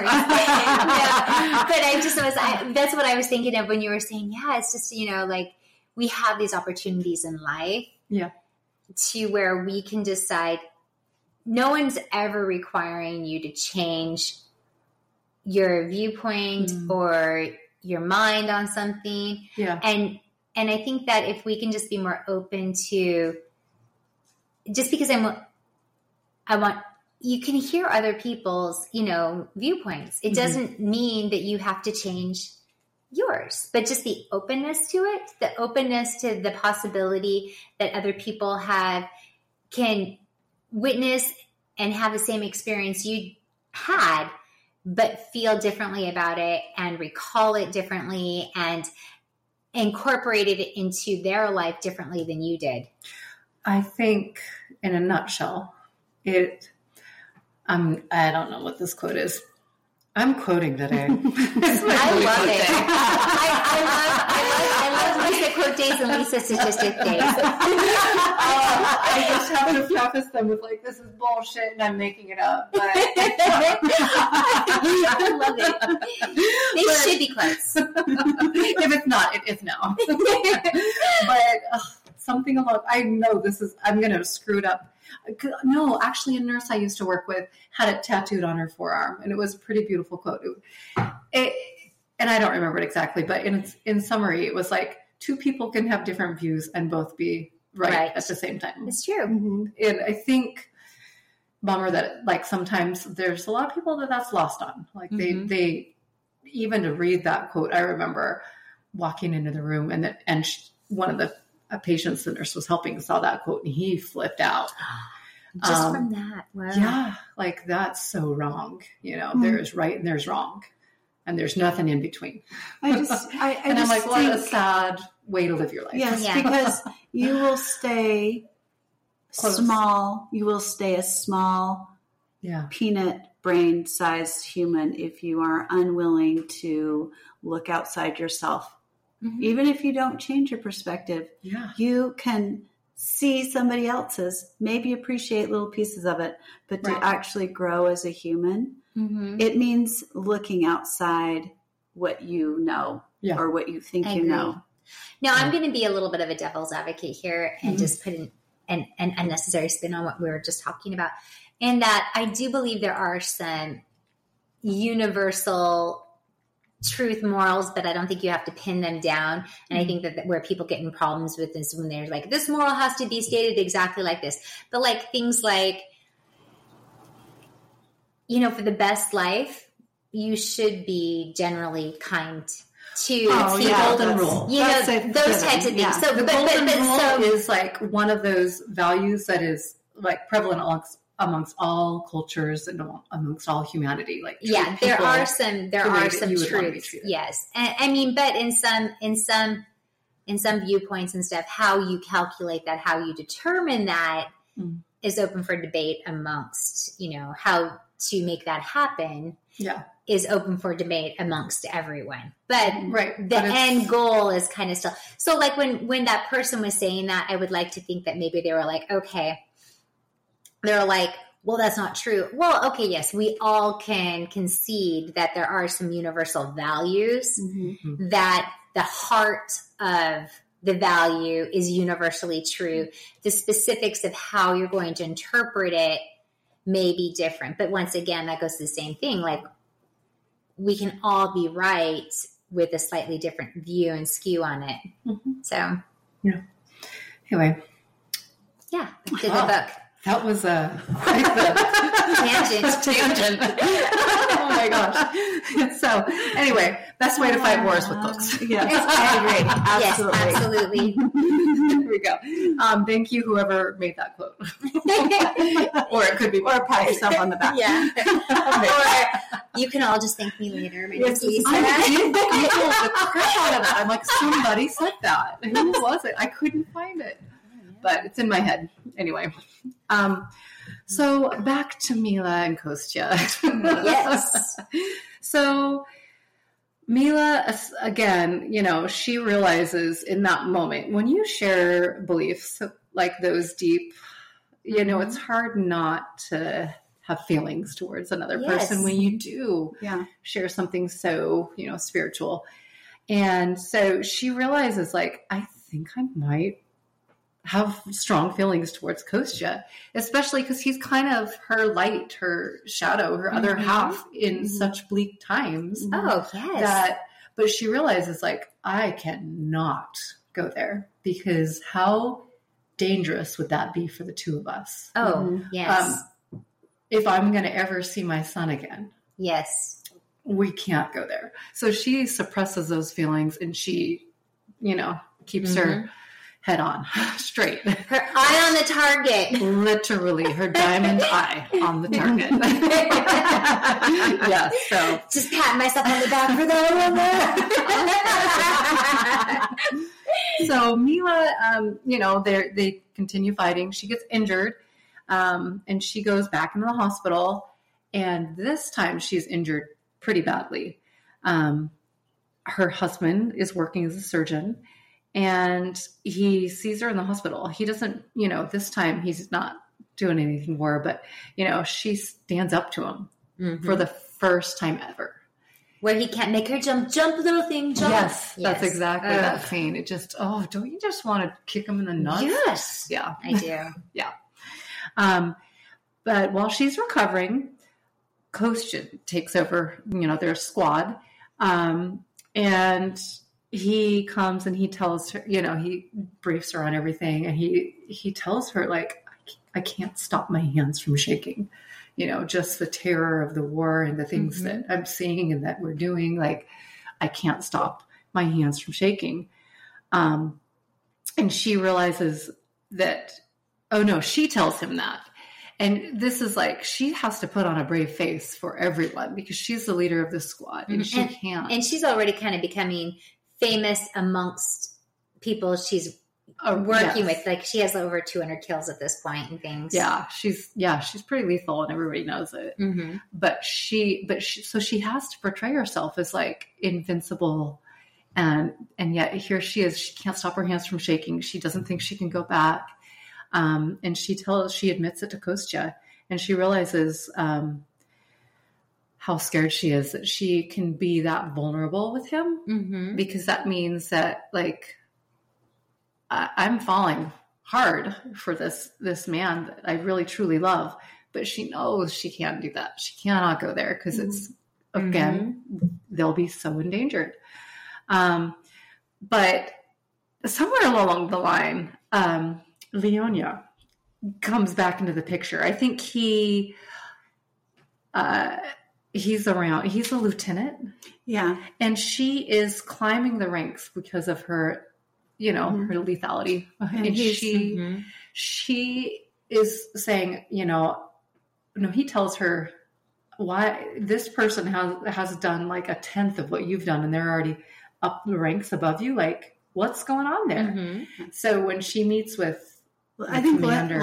that's what I was thinking of when you were saying, it's just, like we have these opportunities in life to where we can decide. No one's ever requiring you to change your viewpoint or your mind on something. Yeah. And I think that if we can just be more open to, just because I want, you can hear other people's, viewpoints. It doesn't mean that you have to change yours, but just the openness to it, the openness to the possibility that other people can witness and have the same experience you had, but feel differently about it and recall it differently and incorporate it into their life differently than you did. I think in a nutshell, I don't know what this quote is. I'm quoting today. I love it. I love Lisa quote days and Lisa statistic days. I just have to preface them with this is bullshit and I'm making it up. But I love it. They should be quotes. If it's not, it is now. But something along, I know I'm going to screw it up. No, actually a nurse I used to work with had it tattooed on her forearm, and it was a pretty beautiful quote. And I don't remember it exactly, but in summary, it was like 2 people can have different views and both be right at the same time. It's true. Mm-hmm. And I think, bummer that sometimes there's a lot of people that's lost on. They even to read that quote, I remember walking into the room and one of the patients the nurse was helping saw that quote and he flipped out. Just from that. Wow. Yeah. That's so wrong. There's right and there's wrong. And there's nothing in between. I'm like, what a sad way to live your life. Yes, because you will stay small. You will stay a small, peanut brain sized human if you are unwilling to look outside yourself. Mm-hmm. Even if you don't change your perspective, you can see somebody else's, maybe appreciate little pieces of it, but to actually grow as a human, it means looking outside what you know or what you think you know. Now, I'm going to be a little bit of a devil's advocate here and just put an unnecessary spin on what we were just talking about. In that I do believe there are some universal truth morals, but I don't think you have to pin them down. And I think that where people get in problems with this when they're like, this moral has to be stated exactly like this. But things like, for the best life, you should be generally kind to people. Golden rule. Those types of things. Yeah. So the golden rule is one of those values that is prevalent amongst all cultures and amongst all humanity. There are some truths. Yes. And I mean, but in some viewpoints and stuff, how you calculate that, how you determine that is open for debate amongst, how to make that happen is open for debate amongst everyone. But the end goal is kind of still. So when that person was saying that, I would like to think that maybe they were like, okay, they're like, well, that's not true. Well, okay, yes, we all can concede that there are some universal values, that the heart of the value is universally true. The specifics of how you're going to interpret it may be different. But once again, that goes to the same thing. We can all be right with a slightly different view and skew on it. So... Anyway. Yeah. It's a good book. That was a Tangent. Oh my gosh. So anyway, best way to fight wars with books. Yes, I agree. Absolutely. Yes, absolutely. There we go. Thank you, whoever made that quote. Or it could be, Or pat yourself on the back. Yeah. Or you can all just thank me later. My name's Lisa. I did Google the crap out of it. I'm like, somebody said that. Who was it? I couldn't find it. But it's in my head. Anyway. So back to Mila and Kostya. Yes. So Mila, again, she realizes in that moment when you share beliefs like those deep, it's hard not to have feelings towards another person when you do share something so, spiritual. And so she realizes, like, I think I might have strong feelings towards Kostya, especially because he's kind of her light, her shadow, her other half in such bleak times. Oh, yes. But she realizes, like, I cannot go there because how dangerous would that be for the two of us? Oh, yes. If I'm going to ever see my son again. Yes. We can't go there. So she suppresses those feelings and she, keeps her head on straight. Her eye on the target. Literally, her diamond eye on the target. Yeah, so. Just patting myself on the back for that one. So Mila, they continue fighting. She gets injured, and she goes back into the hospital. And this time she's injured pretty badly. Her husband is working as a surgeon. And he sees her in the hospital. He doesn't, this time he's not doing anything for her, but, she stands up to him for the first time ever. Where he can't make her jump, little thing, jump. Yes, that's exactly that scene. It just, don't you just want to kick him in the nuts? Yes. Yeah. I do. Yeah. But while she's recovering, Kostya takes over, their squad. And he comes and he tells her, he briefs her on everything. And he tells her, like, I can't stop my hands from shaking, just the terror of the war and the things that I'm seeing and that we're doing. Like, I can't stop my hands from shaking. And she realizes that, she tells him that. And this is like, she has to put on a brave face for everyone because she's the leader of the squad and she can't. And she's already kind of becoming famous amongst people she's working with. Like, she has over 200 kills at this point and things. Yeah, she's pretty lethal and everybody knows it. Mm-hmm. But so she has to portray herself as like invincible, and yet here she is. She can't stop her hands from shaking. She doesn't think she can go back, and she admits it to Kostya, and she realizes how scared she is that she can be that vulnerable with him, because that means that, like, I'm falling hard for this man that I really truly love, but she knows she can't do that. She cannot go there because it's, again, they'll be so endangered. But somewhere along the line, Leonia comes back into the picture. I think he's around. He's a lieutenant. Yeah. And she is climbing the ranks because of her, her lethality. And she is saying, he tells her, why this person has done like a 10th of what you've done, and they're already up the ranks above you. Like, what's going on there? Mm-hmm. So when she meets with I think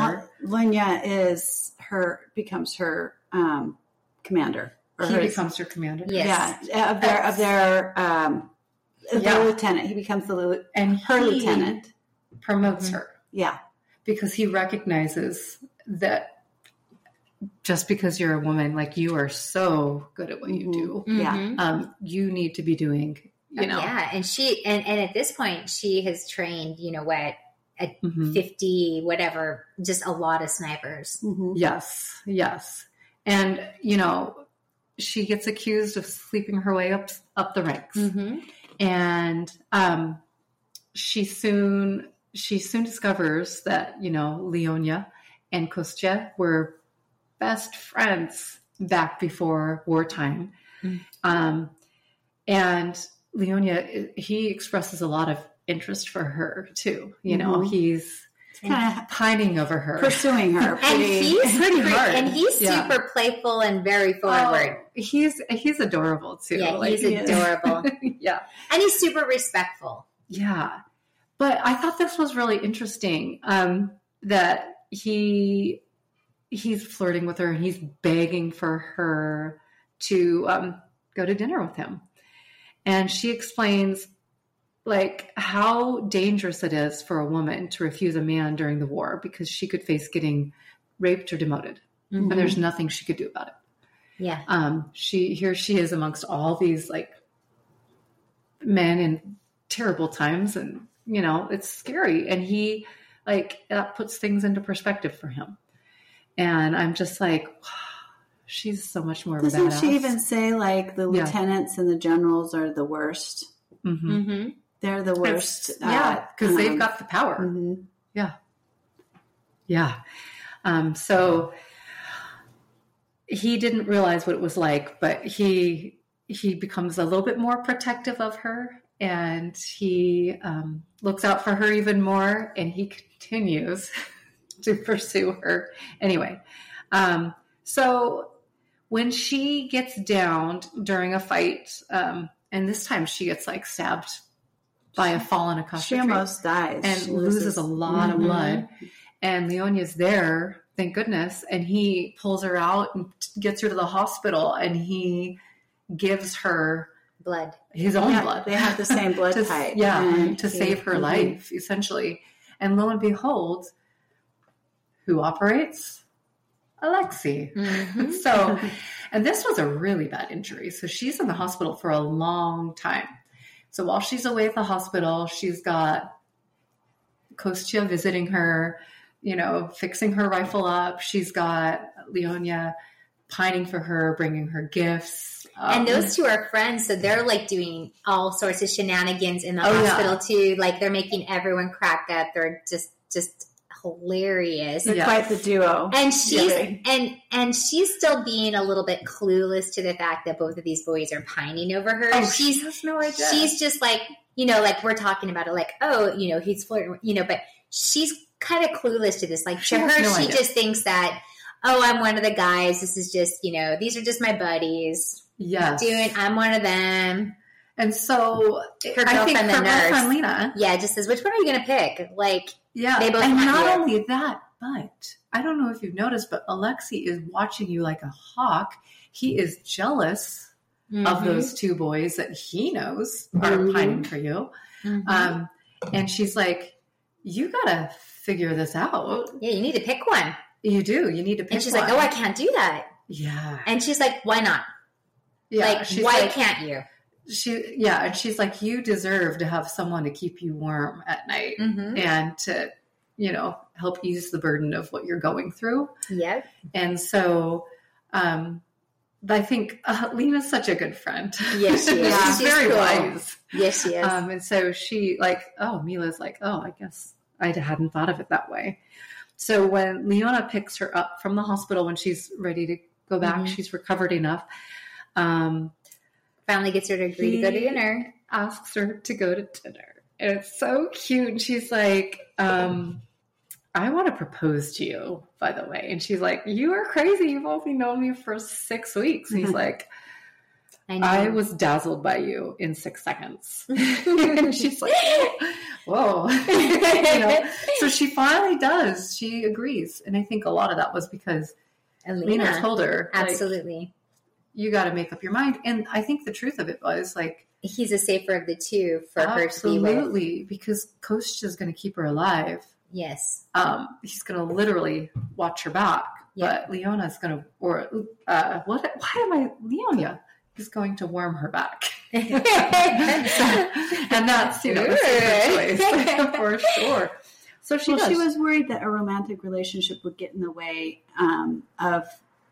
Lenya becomes her commander. He becomes her commander. Yes. Yeah, of their lieutenant. He becomes her lieutenant. Promotes her. Yeah. Because he recognizes that just because you're a woman, like, you are so good at what you do. Yeah. You need to be doing, Yeah. And she, and at this point she has trained, 50, whatever, just a lot of snipers. Mm-hmm. Yes. Yes. And, she gets accused of sleeping her way up the ranks. Mm-hmm. And she soon she soon discovers that, Leonia and Kostya were best friends back before wartime. And Leonia, he expresses a lot of interest for her too. He's kind of pining over her, pursuing her, and he's pretty hard. And he's super playful and very forward. He's adorable too. Yeah, he's adorable. Yeah, and he's super respectful. Yeah, but I thought this was really interesting. That he's flirting with her and he's begging for her to go to dinner with him, and she explains how dangerous it is for a woman to refuse a man during the war because she could face getting raped or demoted, and there's nothing she could do about it. Yeah. She is amongst all these men in terrible times, and it's scary, and he that puts things into perspective for him. And I'm just like, wow, she's so much more of a badass. Doesn't she even say the lieutenants and the generals are the worst? Mm-hmm. They're the worst. Because they've got the power. Mm-hmm. Yeah. Yeah. So he didn't realize what it was like, but he becomes a little bit more protective of her, and he looks out for her even more, and he continues to pursue her. Anyway, so when she gets downed during a fight, and this time she gets stabbed by a fallen Akasha She almost dies. and loses a lot of blood. And Leonia's there, thank goodness, and he pulls her out and gets her to the hospital, and he gives her blood, his own blood. They have the same blood type. To save her life, essentially. And lo and behold, who operates? Alexei. So, and this was a really bad injury. So she's in the hospital for a long time. So while she's away at the hospital, she's got Kostya visiting her, fixing her rifle up. She's got Leonia pining for her, bringing her gifts. And those two are friends, so they're doing all sorts of shenanigans in the hospital too. They're making everyone crack up. They're just hilarious. They're quite the duo. And she's and she's still being a little bit clueless to the fact that both of these boys are pining over her. Oh, she has no idea. She's just we're talking about it, he's flirting, but she's kind of clueless to this. To her, she just thinks that, I'm one of the guys. This is just, these are just my buddies. Yes. I'm one of them. And so her girlfriend, the nurse, girlfriend Lena, just says, which one are you going to pick? They both and not only that, but I don't know if you've noticed, but Alexei is watching you like a hawk. He is jealous of those two boys that he knows are pining for you. And she's like, you got to figure this out. Yeah, you need to pick one. You do. You need to pick one. And she's like, I can't do that. Yeah. And she's like, why not? Yeah. Why can't you? And she's like, you deserve to have someone to keep you warm at night and to, help ease the burden of what you're going through. Yep. And so, I think Lena's such a good friend. Yes, she is. She's very cool. wise. Yes, she is. And so she Mila's like, I guess I hadn't thought of it that way. So when Leona picks her up from the hospital, when she's ready to go back, she's recovered enough. Finally gets her to agree to go to dinner. Asks her to go to dinner. And it's so cute. And she's like, I want to propose to you, by the way. And she's like, you are crazy. You've only known me for 6 weeks. And he's like, I was dazzled by you in 6 seconds. And she's like, whoa. So she finally does. She agrees. And I think a lot of that was because Lena told her. Absolutely. You got to make up your mind. And I think the truth of it was he's a safer of the two for her to be with. Absolutely. Because Kostya is going to keep her alive. Yes. He's going to literally watch her back. Yep. But Leona's going to, Leonia is going to warm her back. And that's, a safer choice for sure. So she was worried that a romantic relationship would get in the way of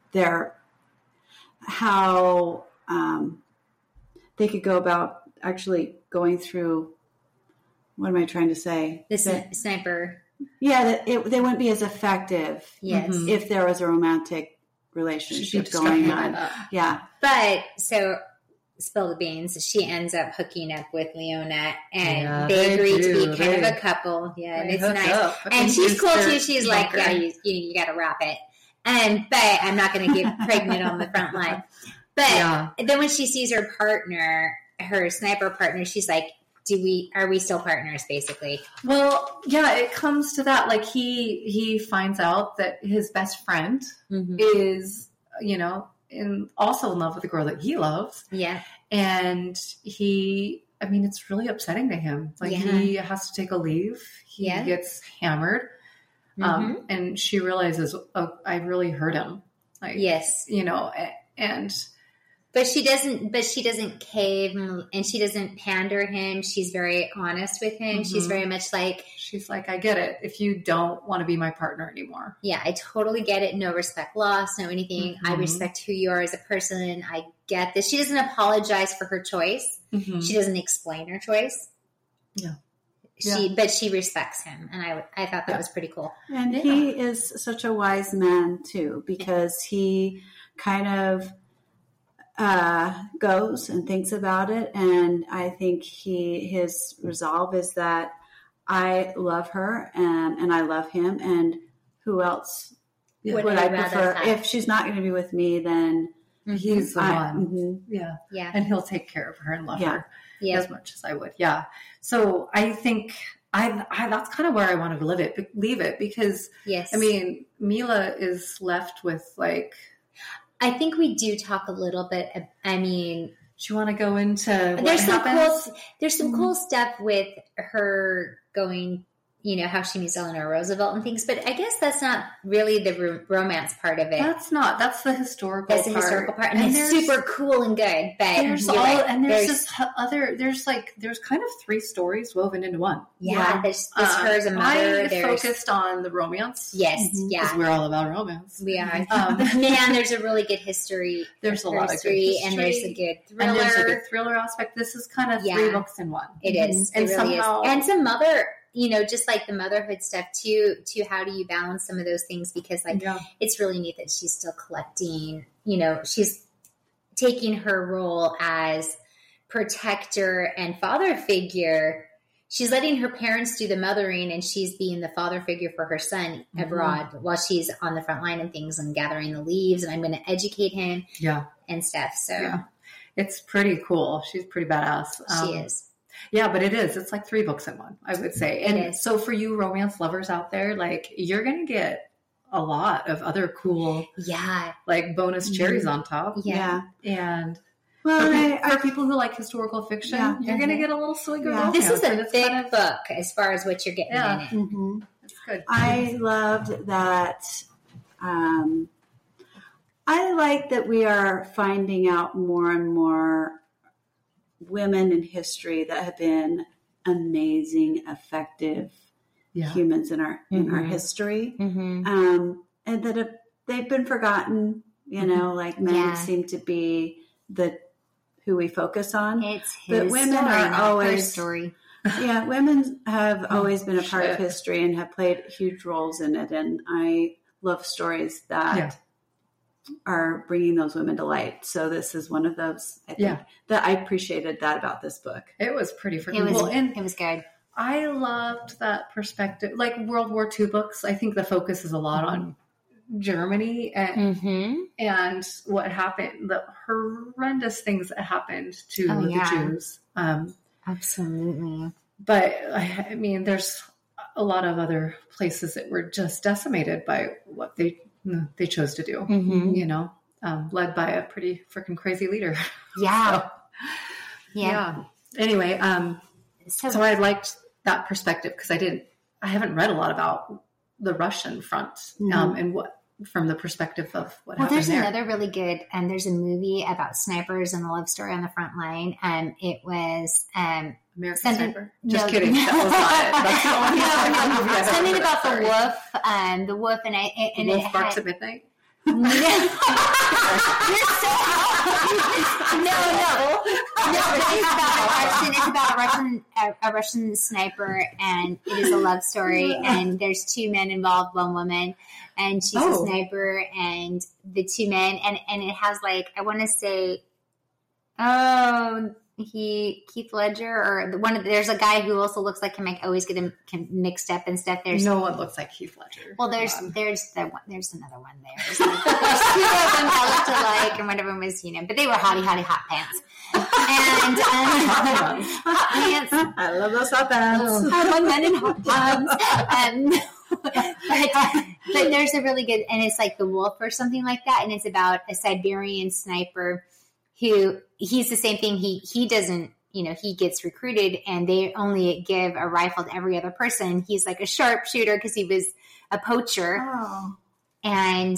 how they could go about actually going through what am I trying to say? The sniper. Yeah, that they wouldn't be as effective. Yes. If there was a romantic relationship going on. Yeah. But so spill the beans. She ends up hooking up with Leona, and they agree to be kind of a couple. Yeah, and it's nice. And she's cool too. She's like, yeah, you got to wrap it. But I'm not going to get pregnant on the front line. But then when she sees her partner, her sniper partner, she's like, are we still partners, basically? Well, yeah, it comes to that. Like he finds out that his best friend is, also in love with the girl that he loves. Yeah. And it's really upsetting to him. Like he has to take a leave. He gets hammered. And she realizes, oh, I really hurt him. Like, yes. But she doesn't cave and she doesn't pander him. She's very honest with him. She's very much like... She's like, I get it. If you don't want to be my partner anymore. Yeah, I totally get it. No respect lost, no anything. I respect who you are as a person. I get this. She doesn't apologize for her choice. She doesn't explain her choice. Yeah. But she respects him. And I thought that was pretty cool. And he is such a wise man, too, because he kind of... goes and thinks about it, and I think his resolve is that I love her and I love him, and who else would I prefer? If she's not going to be with me, then he's the one. Yeah, and he'll take care of her and love her as much as I would. Yeah, so I think that's kind of where I want to leave it because Mila is left with like. I think we do talk a little bit. Do you want to go into there's some cool stuff with her going, how she meets Eleanor Roosevelt and things, but I guess that's not really the romance part of it. That's not. That's the historical part. That's the historical part. And it's super cool and good. But there's kind of 3 stories woven into one. Yeah. There's hers and mother. I focused on the romance. Yes. Yeah. Because we're all about romance. We are. Man, there's a really good history. There's a lot of good history. And there's a good thriller. And there's a good thriller aspect. This is kind of 3 books in one. It is. It really is. And some mother... just like the motherhood stuff too, how do you balance some of those things? Because it's really neat that she's still collecting, she's taking her role as protector and father figure. She's letting her parents do the mothering and she's being the father figure for her son abroad while she's on the front line and things and gathering the leaves and I'm going to educate him and stuff. So it's pretty cool. She's pretty badass. She is. Yeah, but it is. It's like 3 books in one, I would say. And so for you romance lovers out there, like you're going to get a lot of other cool, like bonus cherries on top. Yeah. And for people who like historical fiction, you're going to get a little swig of romance. This is a thick book as far as what you're getting in it. That's good. I loved that. I like that we are finding out more and more women in history that have been amazing, effective humans in our history, and that they've been forgotten. Like men seem to be who we focus on. It's his women story, are always her story. Women have always been a part of history and have played huge roles in it, and I love stories that. Are bringing those women to light. So this is one of those, I think, that I appreciated that about this book. It was pretty freaking cool. And it was good. I loved that perspective. Like World War II books, I think the focus is a lot on Germany and what happened, the horrendous things that happened to the Jews. Absolutely. But there's a lot of other places that were just decimated by what they chose to do, led by a pretty freaking crazy leader. Yeah. Anyway, so I liked that perspective because I haven't read a lot about the Russian front and what from the perspective of what happened there's there. Another really good, and there's a movie about snipers and a love story on the front line. It was American Sniper. Just kidding. That was not it. Something about the wolf. The wolf and the wolf barks at midnight. You're so no. It's about a Russian sniper, and it is a love story. And there's two men involved, one woman, and she's a sniper, and the two men, and it has like I want to say, Keith Ledger or there's a guy who also looks like him. I always get him mixed up and stuff. There's no one looks like Keith Ledger. Well, there's another one there. There's two of them that looked alike, and one of them was but they were hot pants. And hot pants. I love those hot pants. I love men in hot pants. But there's a really good, and it's like The Wolf or something like that, and it's about a Siberian sniper who he's the same thing. He doesn't, he gets recruited and they only give a rifle to every other person. He's like a sharpshooter because he was a poacher. Oh. And,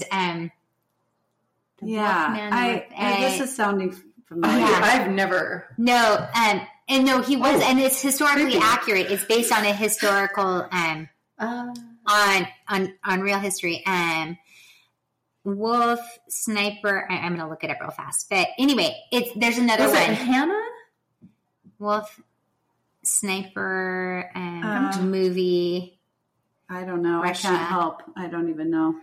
this is sounding familiar. Yeah. I've never. No. And no, he was, and it's historically accurate. It's based on a historical, on real history. Wolf, sniper. I'm going to look it up real fast. But anyway, there's another one. Hannah? Wolf, sniper, movie. I don't know. Russia. I can't help. I don't even know.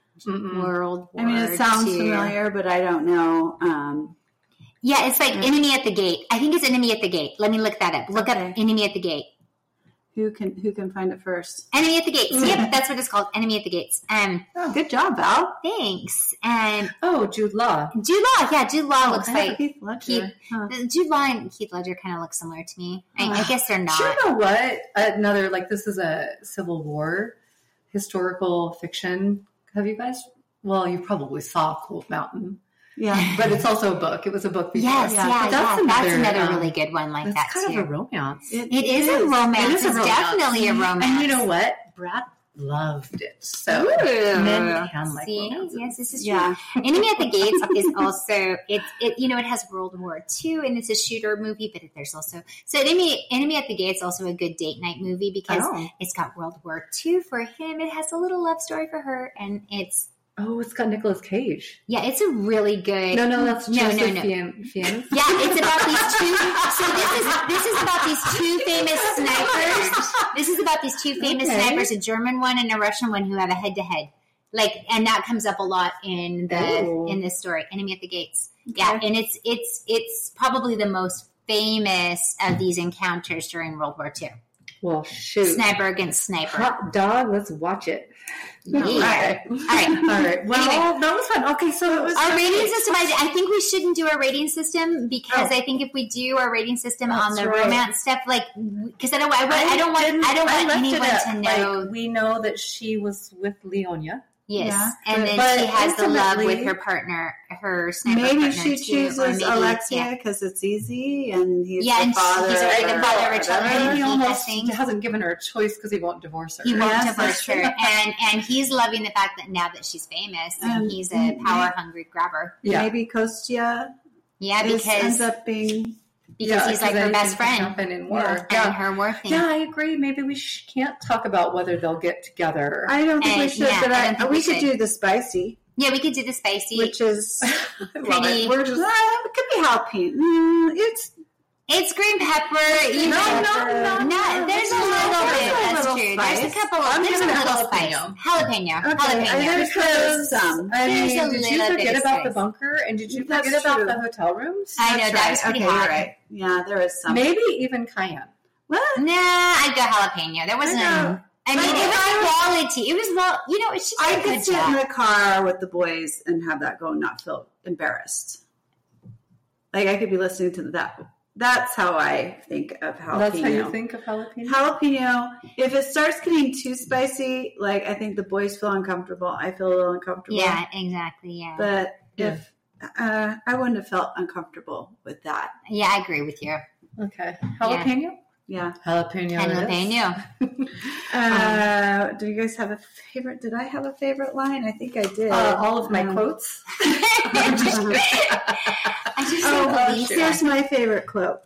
World War it sounds familiar, but I don't know. Yeah, it's like Enemy at the Gate. I think it's Enemy at the Gate. Let me look that up. Look up Enemy at the Gate. Who can find it first? Enemy at the Gates. Yep, that's what it's called. Enemy at the Gates. Good job, Val. Thanks. Jude Law. Yeah, Jude Law looks like Keith Ledger. Jude Law and Keith Ledger kind of look similar to me. I guess they're not. Do you know what? Another this is a Civil War historical fiction. Have you guys? Well, you probably saw Cold Mountain. Yeah, but it's also a book. It was a book before. Yes, that's another really good one like that too. It's kind of a romance. It is a romance. It's definitely a romance. And you know what? Brad loved it. So men can like romance. Yes, this is true. Enemy at the Gates is also it has World War II and it's a shooter movie, but there's also Enemy at the Gates also a good date night movie because it's got World War II for him. It has a little love story for her, and it's got Nicolas Cage. Yeah, it's a really good. No, that's Joseph Fiennes. Yeah, it's about these two. So this is about these two famous snipers. This is about these two famous snipers, a German one and a Russian one, who have a head-to-head. And that comes up a lot in this story, Enemy at the Gates. Okay. Yeah, and it's probably the most famous of these encounters during World War II. Well, shoot. Sniper against sniper. Hot dog, let's watch it. Yeah. All right. Well, that was fun. Okay, so our rating system. I think we shouldn't do our rating system because I think if we do our rating system on the romance stuff, because I don't want anyone to know. We know that she was with Leonia. Yes, and then she has the love with her partner, her sniper partner. Maybe she chooses Alexia because it's easy, and he's the father. He's already the father of her children. He almost hasn't given her a choice because he won't divorce her. He won't divorce her, and he's loving the fact that now that she's famous, and he's a power-hungry grabber. Yeah. Maybe Kostya. Yeah, because ends up being. Because he's like her best friend in work. And her work thing. Yeah, I agree. Maybe we can't talk about whether they'll get together. I don't think we should, but we could do the spicy. Yeah, we could do the spicy. Which is pretty. It could be jalapeno. It's green pepper. No. There's a little bit. That's true. Spice. There's a couple of. There's a little spice. Jalapeno. Okay. There's some. Did you forget about the bunker? And did you forget about the hotel rooms? I know that was pretty hot. You're right. Yeah, there is some. Maybe even cayenne. What? Nah, I'd go jalapeno. There wasn't. I mean, it was quality. It was I could sit in the car with the boys and have that go and not feel embarrassed. I could be listening to that. That's how I think of jalapeno. That's how you think of jalapeno? Jalapeno, if it starts getting too spicy, I think the boys feel uncomfortable. I feel a little uncomfortable. Yeah, exactly, yeah. But if I wouldn't have felt uncomfortable with that. Yeah, I agree with you. Okay. Jalapeno? Yeah. Jalapeno. Do you guys have a favorite? Did I have a favorite line? I think I did. All of my quotes. Here's my favorite quote.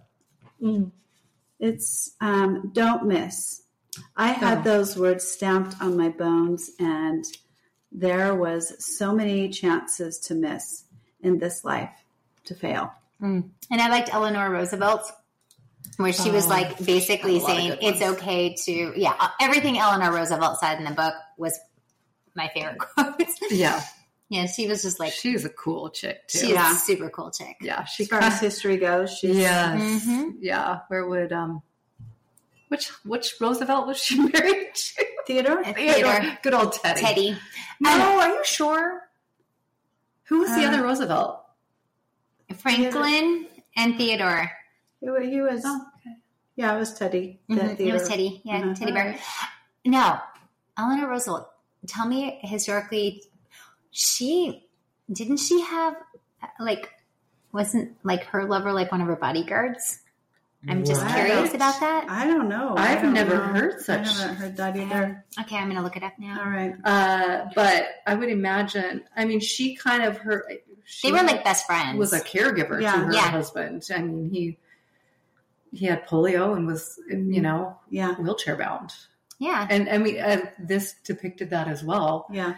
It's don't miss. I had those words stamped on my bones, and there was so many chances to miss in this life, to fail. And I liked Eleanor Roosevelt, where she was like basically saying it's okay to, everything Eleanor Roosevelt said in the book was my favorite quotes. Yeah. Yeah, she was just like, she's a cool chick too. She's a super cool chick. Yeah, As far as history goes, she's yeah. Where would which Roosevelt was she married to? Theodore. Good old Teddy. Teddy. No, are you sure? Who was the other Roosevelt? Franklin and Theodore. He was. Oh, okay. Yeah, it was Teddy. It was Teddy. Yeah, Teddy Bear. No, Eleanor Roosevelt. Tell me historically, didn't she have wasn't like her lover like one of her bodyguards? I'm just curious about that. I don't know. I've never heard such. I haven't heard that either. Okay, I'm going to look it up now. All right. But I would imagine, I mean, she kind of they were like best friends. Was a caregiver to her husband. I mean, he had polio and was, wheelchair bound. Yeah. And I mean, this depicted that as well. Yeah.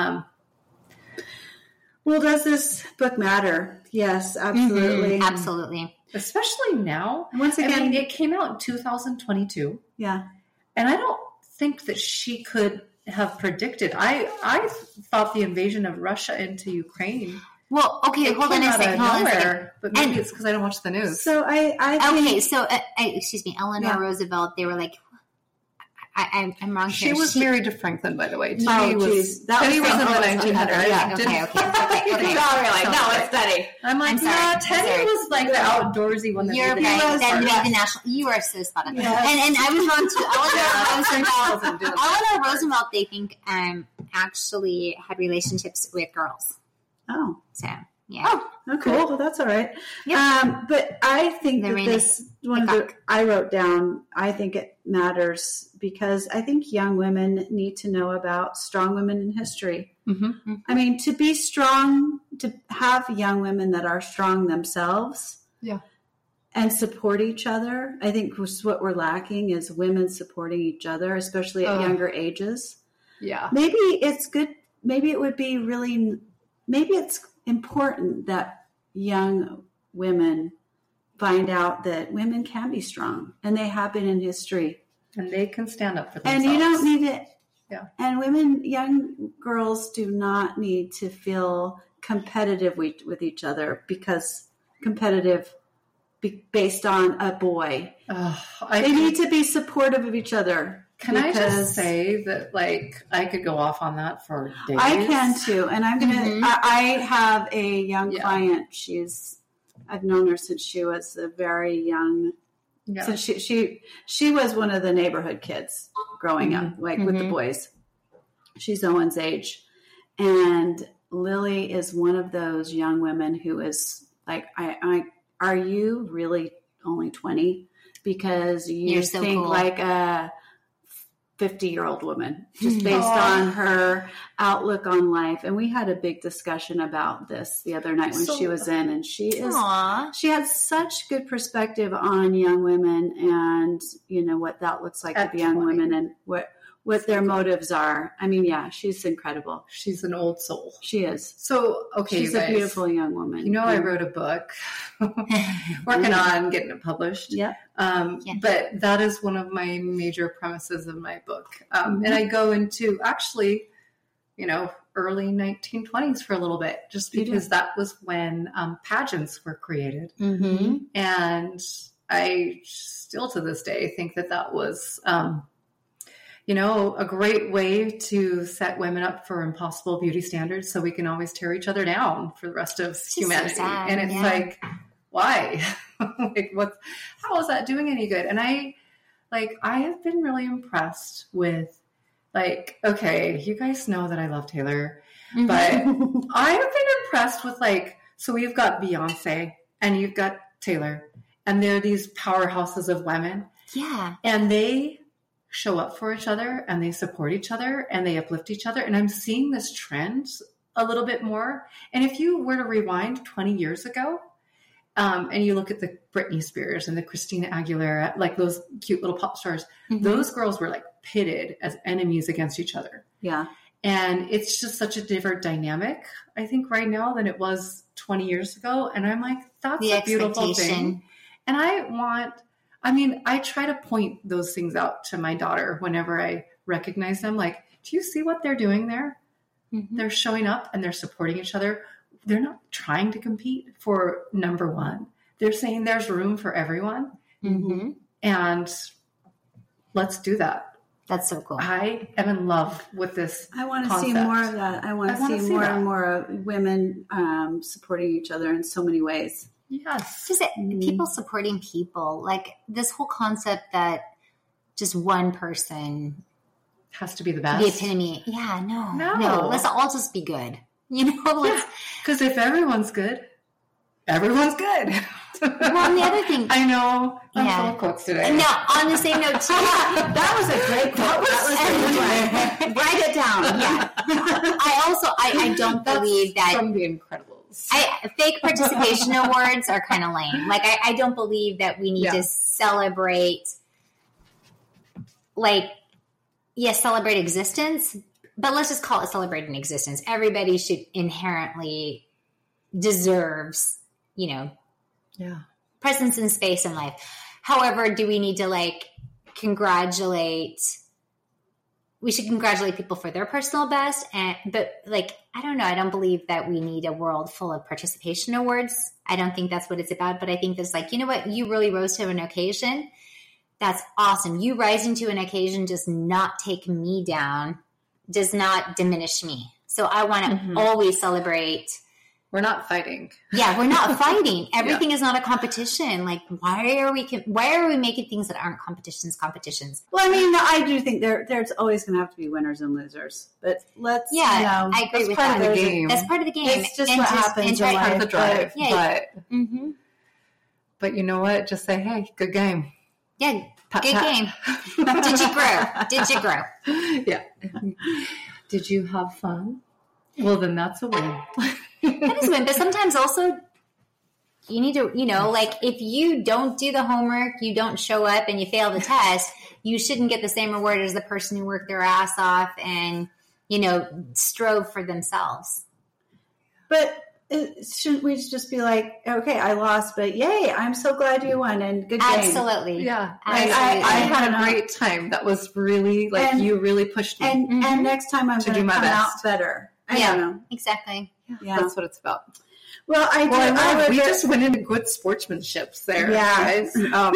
Well, does this book matter? Yes, absolutely. Mm-hmm. Absolutely. Especially now. And once again, it came out in 2022. Yeah. And I don't think that she could have predicted. I thought the invasion of Russia into Ukraine. Well, okay, hold on a second. But maybe it's because I don't watch the news. So excuse me, Eleanor Roosevelt, they were like, I'm wrong here. She was married to Franklin, by the way. Teddy was in the 1900s. Yeah, okay. No, it's Teddy. I'm like, Teddy was like the outdoorsy one. You're right. That made the national. You are so spot on. Yes. And I was wrong too. Eleanor Roosevelt, they think, actually had relationships with girls. Oh. So, yeah. Oh, cool. Well, that's all right. Yep. But I think I wrote down, I think it matters because I think young women need to know about strong women in history. Mm-hmm. I mean, to be strong, to have young women that are strong themselves and support each other. I think what we're lacking is women supporting each other, especially at younger ages. Yeah. Maybe it's good. Maybe it would be maybe it's important that young women find out that women can be strong and they have been in history. And they can stand up for themselves. And you don't need it. Yeah. And young girls do not need to feel competitive with each other because based on a boy. They need to be supportive of each other. Can I just say that, I could go off on that for days? I can too. And I'm going to, I have a young client. I've known her since she was a very young, so she was one of the neighborhood kids growing up, with the boys. She's Owen's age. And Lily is one of those young women who is like, are you really only 20? Because you so think cool. like a 50-year-old woman, just based on her outlook on life. And we had a big discussion about this the other night when she was in, and she had such good perspective on young women and, what that looks like to be young women and what their motives are. I mean, she's incredible. She's an old soul. She is. So, okay, she's a beautiful young woman. I wrote a book, working on getting it published. Yeah. But that is one of my major premises of my book. And I go into actually, early 1920s for a little bit, just because that was when pageants were created. Mm-hmm. And I still to this day think that was, a great way to set women up for impossible beauty standards so we can always tear each other down for the rest of humanity. So sad, and it's like, why? How is that doing any good? And I have been really impressed with okay, you guys know that I love Taylor, but I have been impressed with so we've got Beyonce and you've got Taylor and they're these powerhouses of women. Yeah. And they show up for each other and they support each other and they uplift each other. And I'm seeing this trend a little bit more. And if you were to rewind 20 years ago, and you look at the Britney Spears and the Christina Aguilera, those cute little pop stars, those girls were pitted as enemies against each other. Yeah. And it's just such a different dynamic, I think, right now than it was 20 years ago. And I'm like, that's a beautiful thing. And I try to point those things out to my daughter whenever I recognize them. Like, do you see what they're doing there? Mm-hmm. They're showing up and they're supporting each other. They're not trying to compete for number one. They're saying there's room for everyone. Mm-hmm. And let's do that. That's so cool. I am in love with this. I want to see more of that. I want to see more and more of women supporting each other in so many ways. Yes. Just people supporting people. Like this whole concept that just one person has to be the best. The epitome. Yeah, no. Let's all just be good. Because if everyone's good, everyone's good. Well, the other thing, I know. I'm full of quotes today. No, on the same note, too. That was a great quote. Write it down. Yeah. I don't believe that from The Incredibles. Fake participation awards are kind of lame. Like I don't believe that we need to celebrate. Like, yes, celebrate existence, but let's just call it celebrating existence. Everybody should inherently deserves, presence in space and life. However, do we need to we should congratulate people for their personal best. But I don't know. I don't believe that we need a world full of participation awards. I don't think that's what it's about. But I think that's you know what? You really rose to an occasion. That's awesome. You rising to an occasion does not take me down, does not diminish me. So I want to always celebrate. We're not fighting. Yeah, we're not fighting. Everything is not a competition. Like, why are we making things that aren't competitions? Well, I mean, I do think there's always going to have to be winners and losers. But let's, I agree with that. Part of the game. That's part of the game. It's just what happens in part of the drive. Yeah. But you know what? Just say, hey, good game. Yeah, good game. Did you grow? Yeah. Did you have fun? Well, then that's a win. That is a win. But sometimes also you need to, if you don't do the homework, you don't show up and you fail the test, you shouldn't get the same reward as the person who worked their ass off and, strove for themselves. But shouldn't we just be like, okay, I lost, but yay, I'm so glad you won and good game. Absolutely. Yeah. Absolutely. I had a great time. That was really, you really pushed me. And next time I'm going to come out better. I don't know. Exactly. Yeah. That's what it's about. Well, we just went into good sportsmanship there, guys.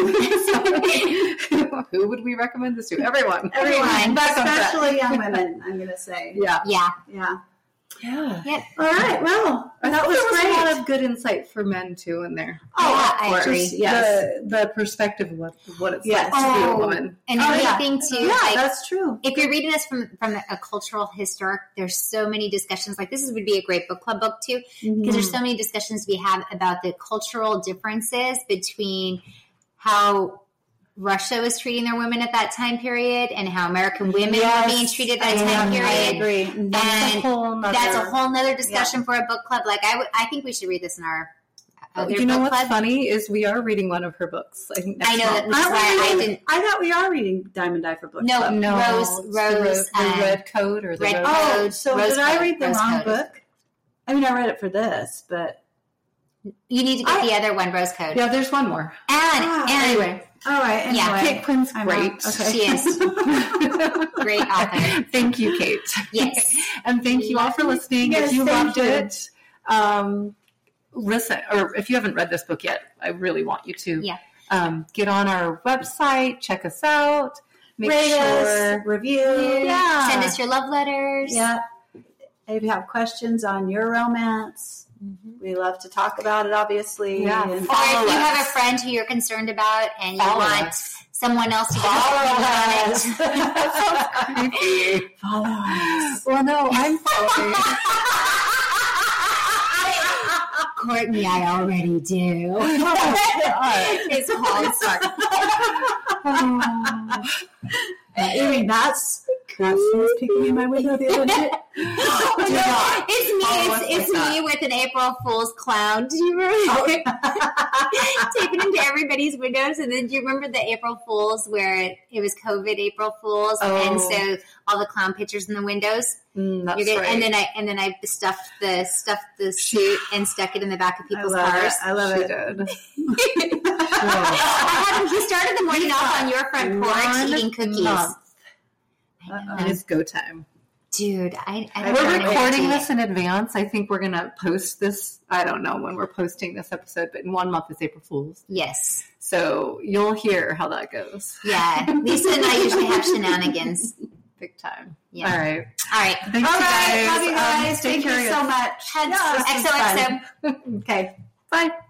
Who would we recommend this to? Everyone. But especially young women, I'm going to say. Yeah. Yep. All right. Well, that was great. There was a lot of good insight for men too in there. Oh, I agree. Yes. The perspective of what it's like to be a woman. And anything too. Yeah, that's true. If you're reading this from a cultural historic, there's so many discussions. This would be a great book club book too, because there's so many discussions we have about the cultural differences between how Russia was treating their women at that time period and how American women were being treated at that time period. I agree. And that's a whole nother discussion for a book club. I think we should read this in our other you know book what's club. funny is we are reading one of her books. I know that. I didn't. I thought we are reading Diamond Diver book. No, club. Rose, the Red Code or the Red Code. Oh, so Rose did I Code, read the Rose wrong Code. book? I mean, I read it for this, but You need to get the other one, Rose Code. Yeah, there's one more. And Anyway. all right. Anyway. Yeah. Kate Quinn's great. Okay. She is. Great author. Thank you, Kate. Yes. And thank you all for listening. Yes, if you thank loved you. it, listen, or if you haven't read this book yet, I really want you to. Yeah. Get on our website, check us out, Rate us, review. Yeah. Send us your love letters. Yeah. If you have questions on your romance, we love to talk about it, obviously. Yeah. Or And if you have a friend who you're concerned about and you want someone else to follow us. That sounds creepy. follow us. Well, no, I'm following. Courtney, I already do. It's called I mean, that's was peeking in my window the other day. It's me with an April Fool's clown. Do you remember? Taping into everybody's windows. And then do you remember the April Fools where it was COVID April Fools? Oh. And so all the clown pictures in the windows. That's right. And then I stuffed the suit and stuck it in the back of people's cars. I love it. He started the morning off on your front porch eating cookies. And it's go time. Dude, we're recording this in advance. I think we're going to post this. I don't know when we're posting this episode, but in 1 month is April Fool's. Yes. So you'll hear how that goes. Yeah. Lisa and I usually have shenanigans. Big time. Yeah. All right. Thanks, you guys. Love you guys. Thank you so much. XOXO. Okay. Bye.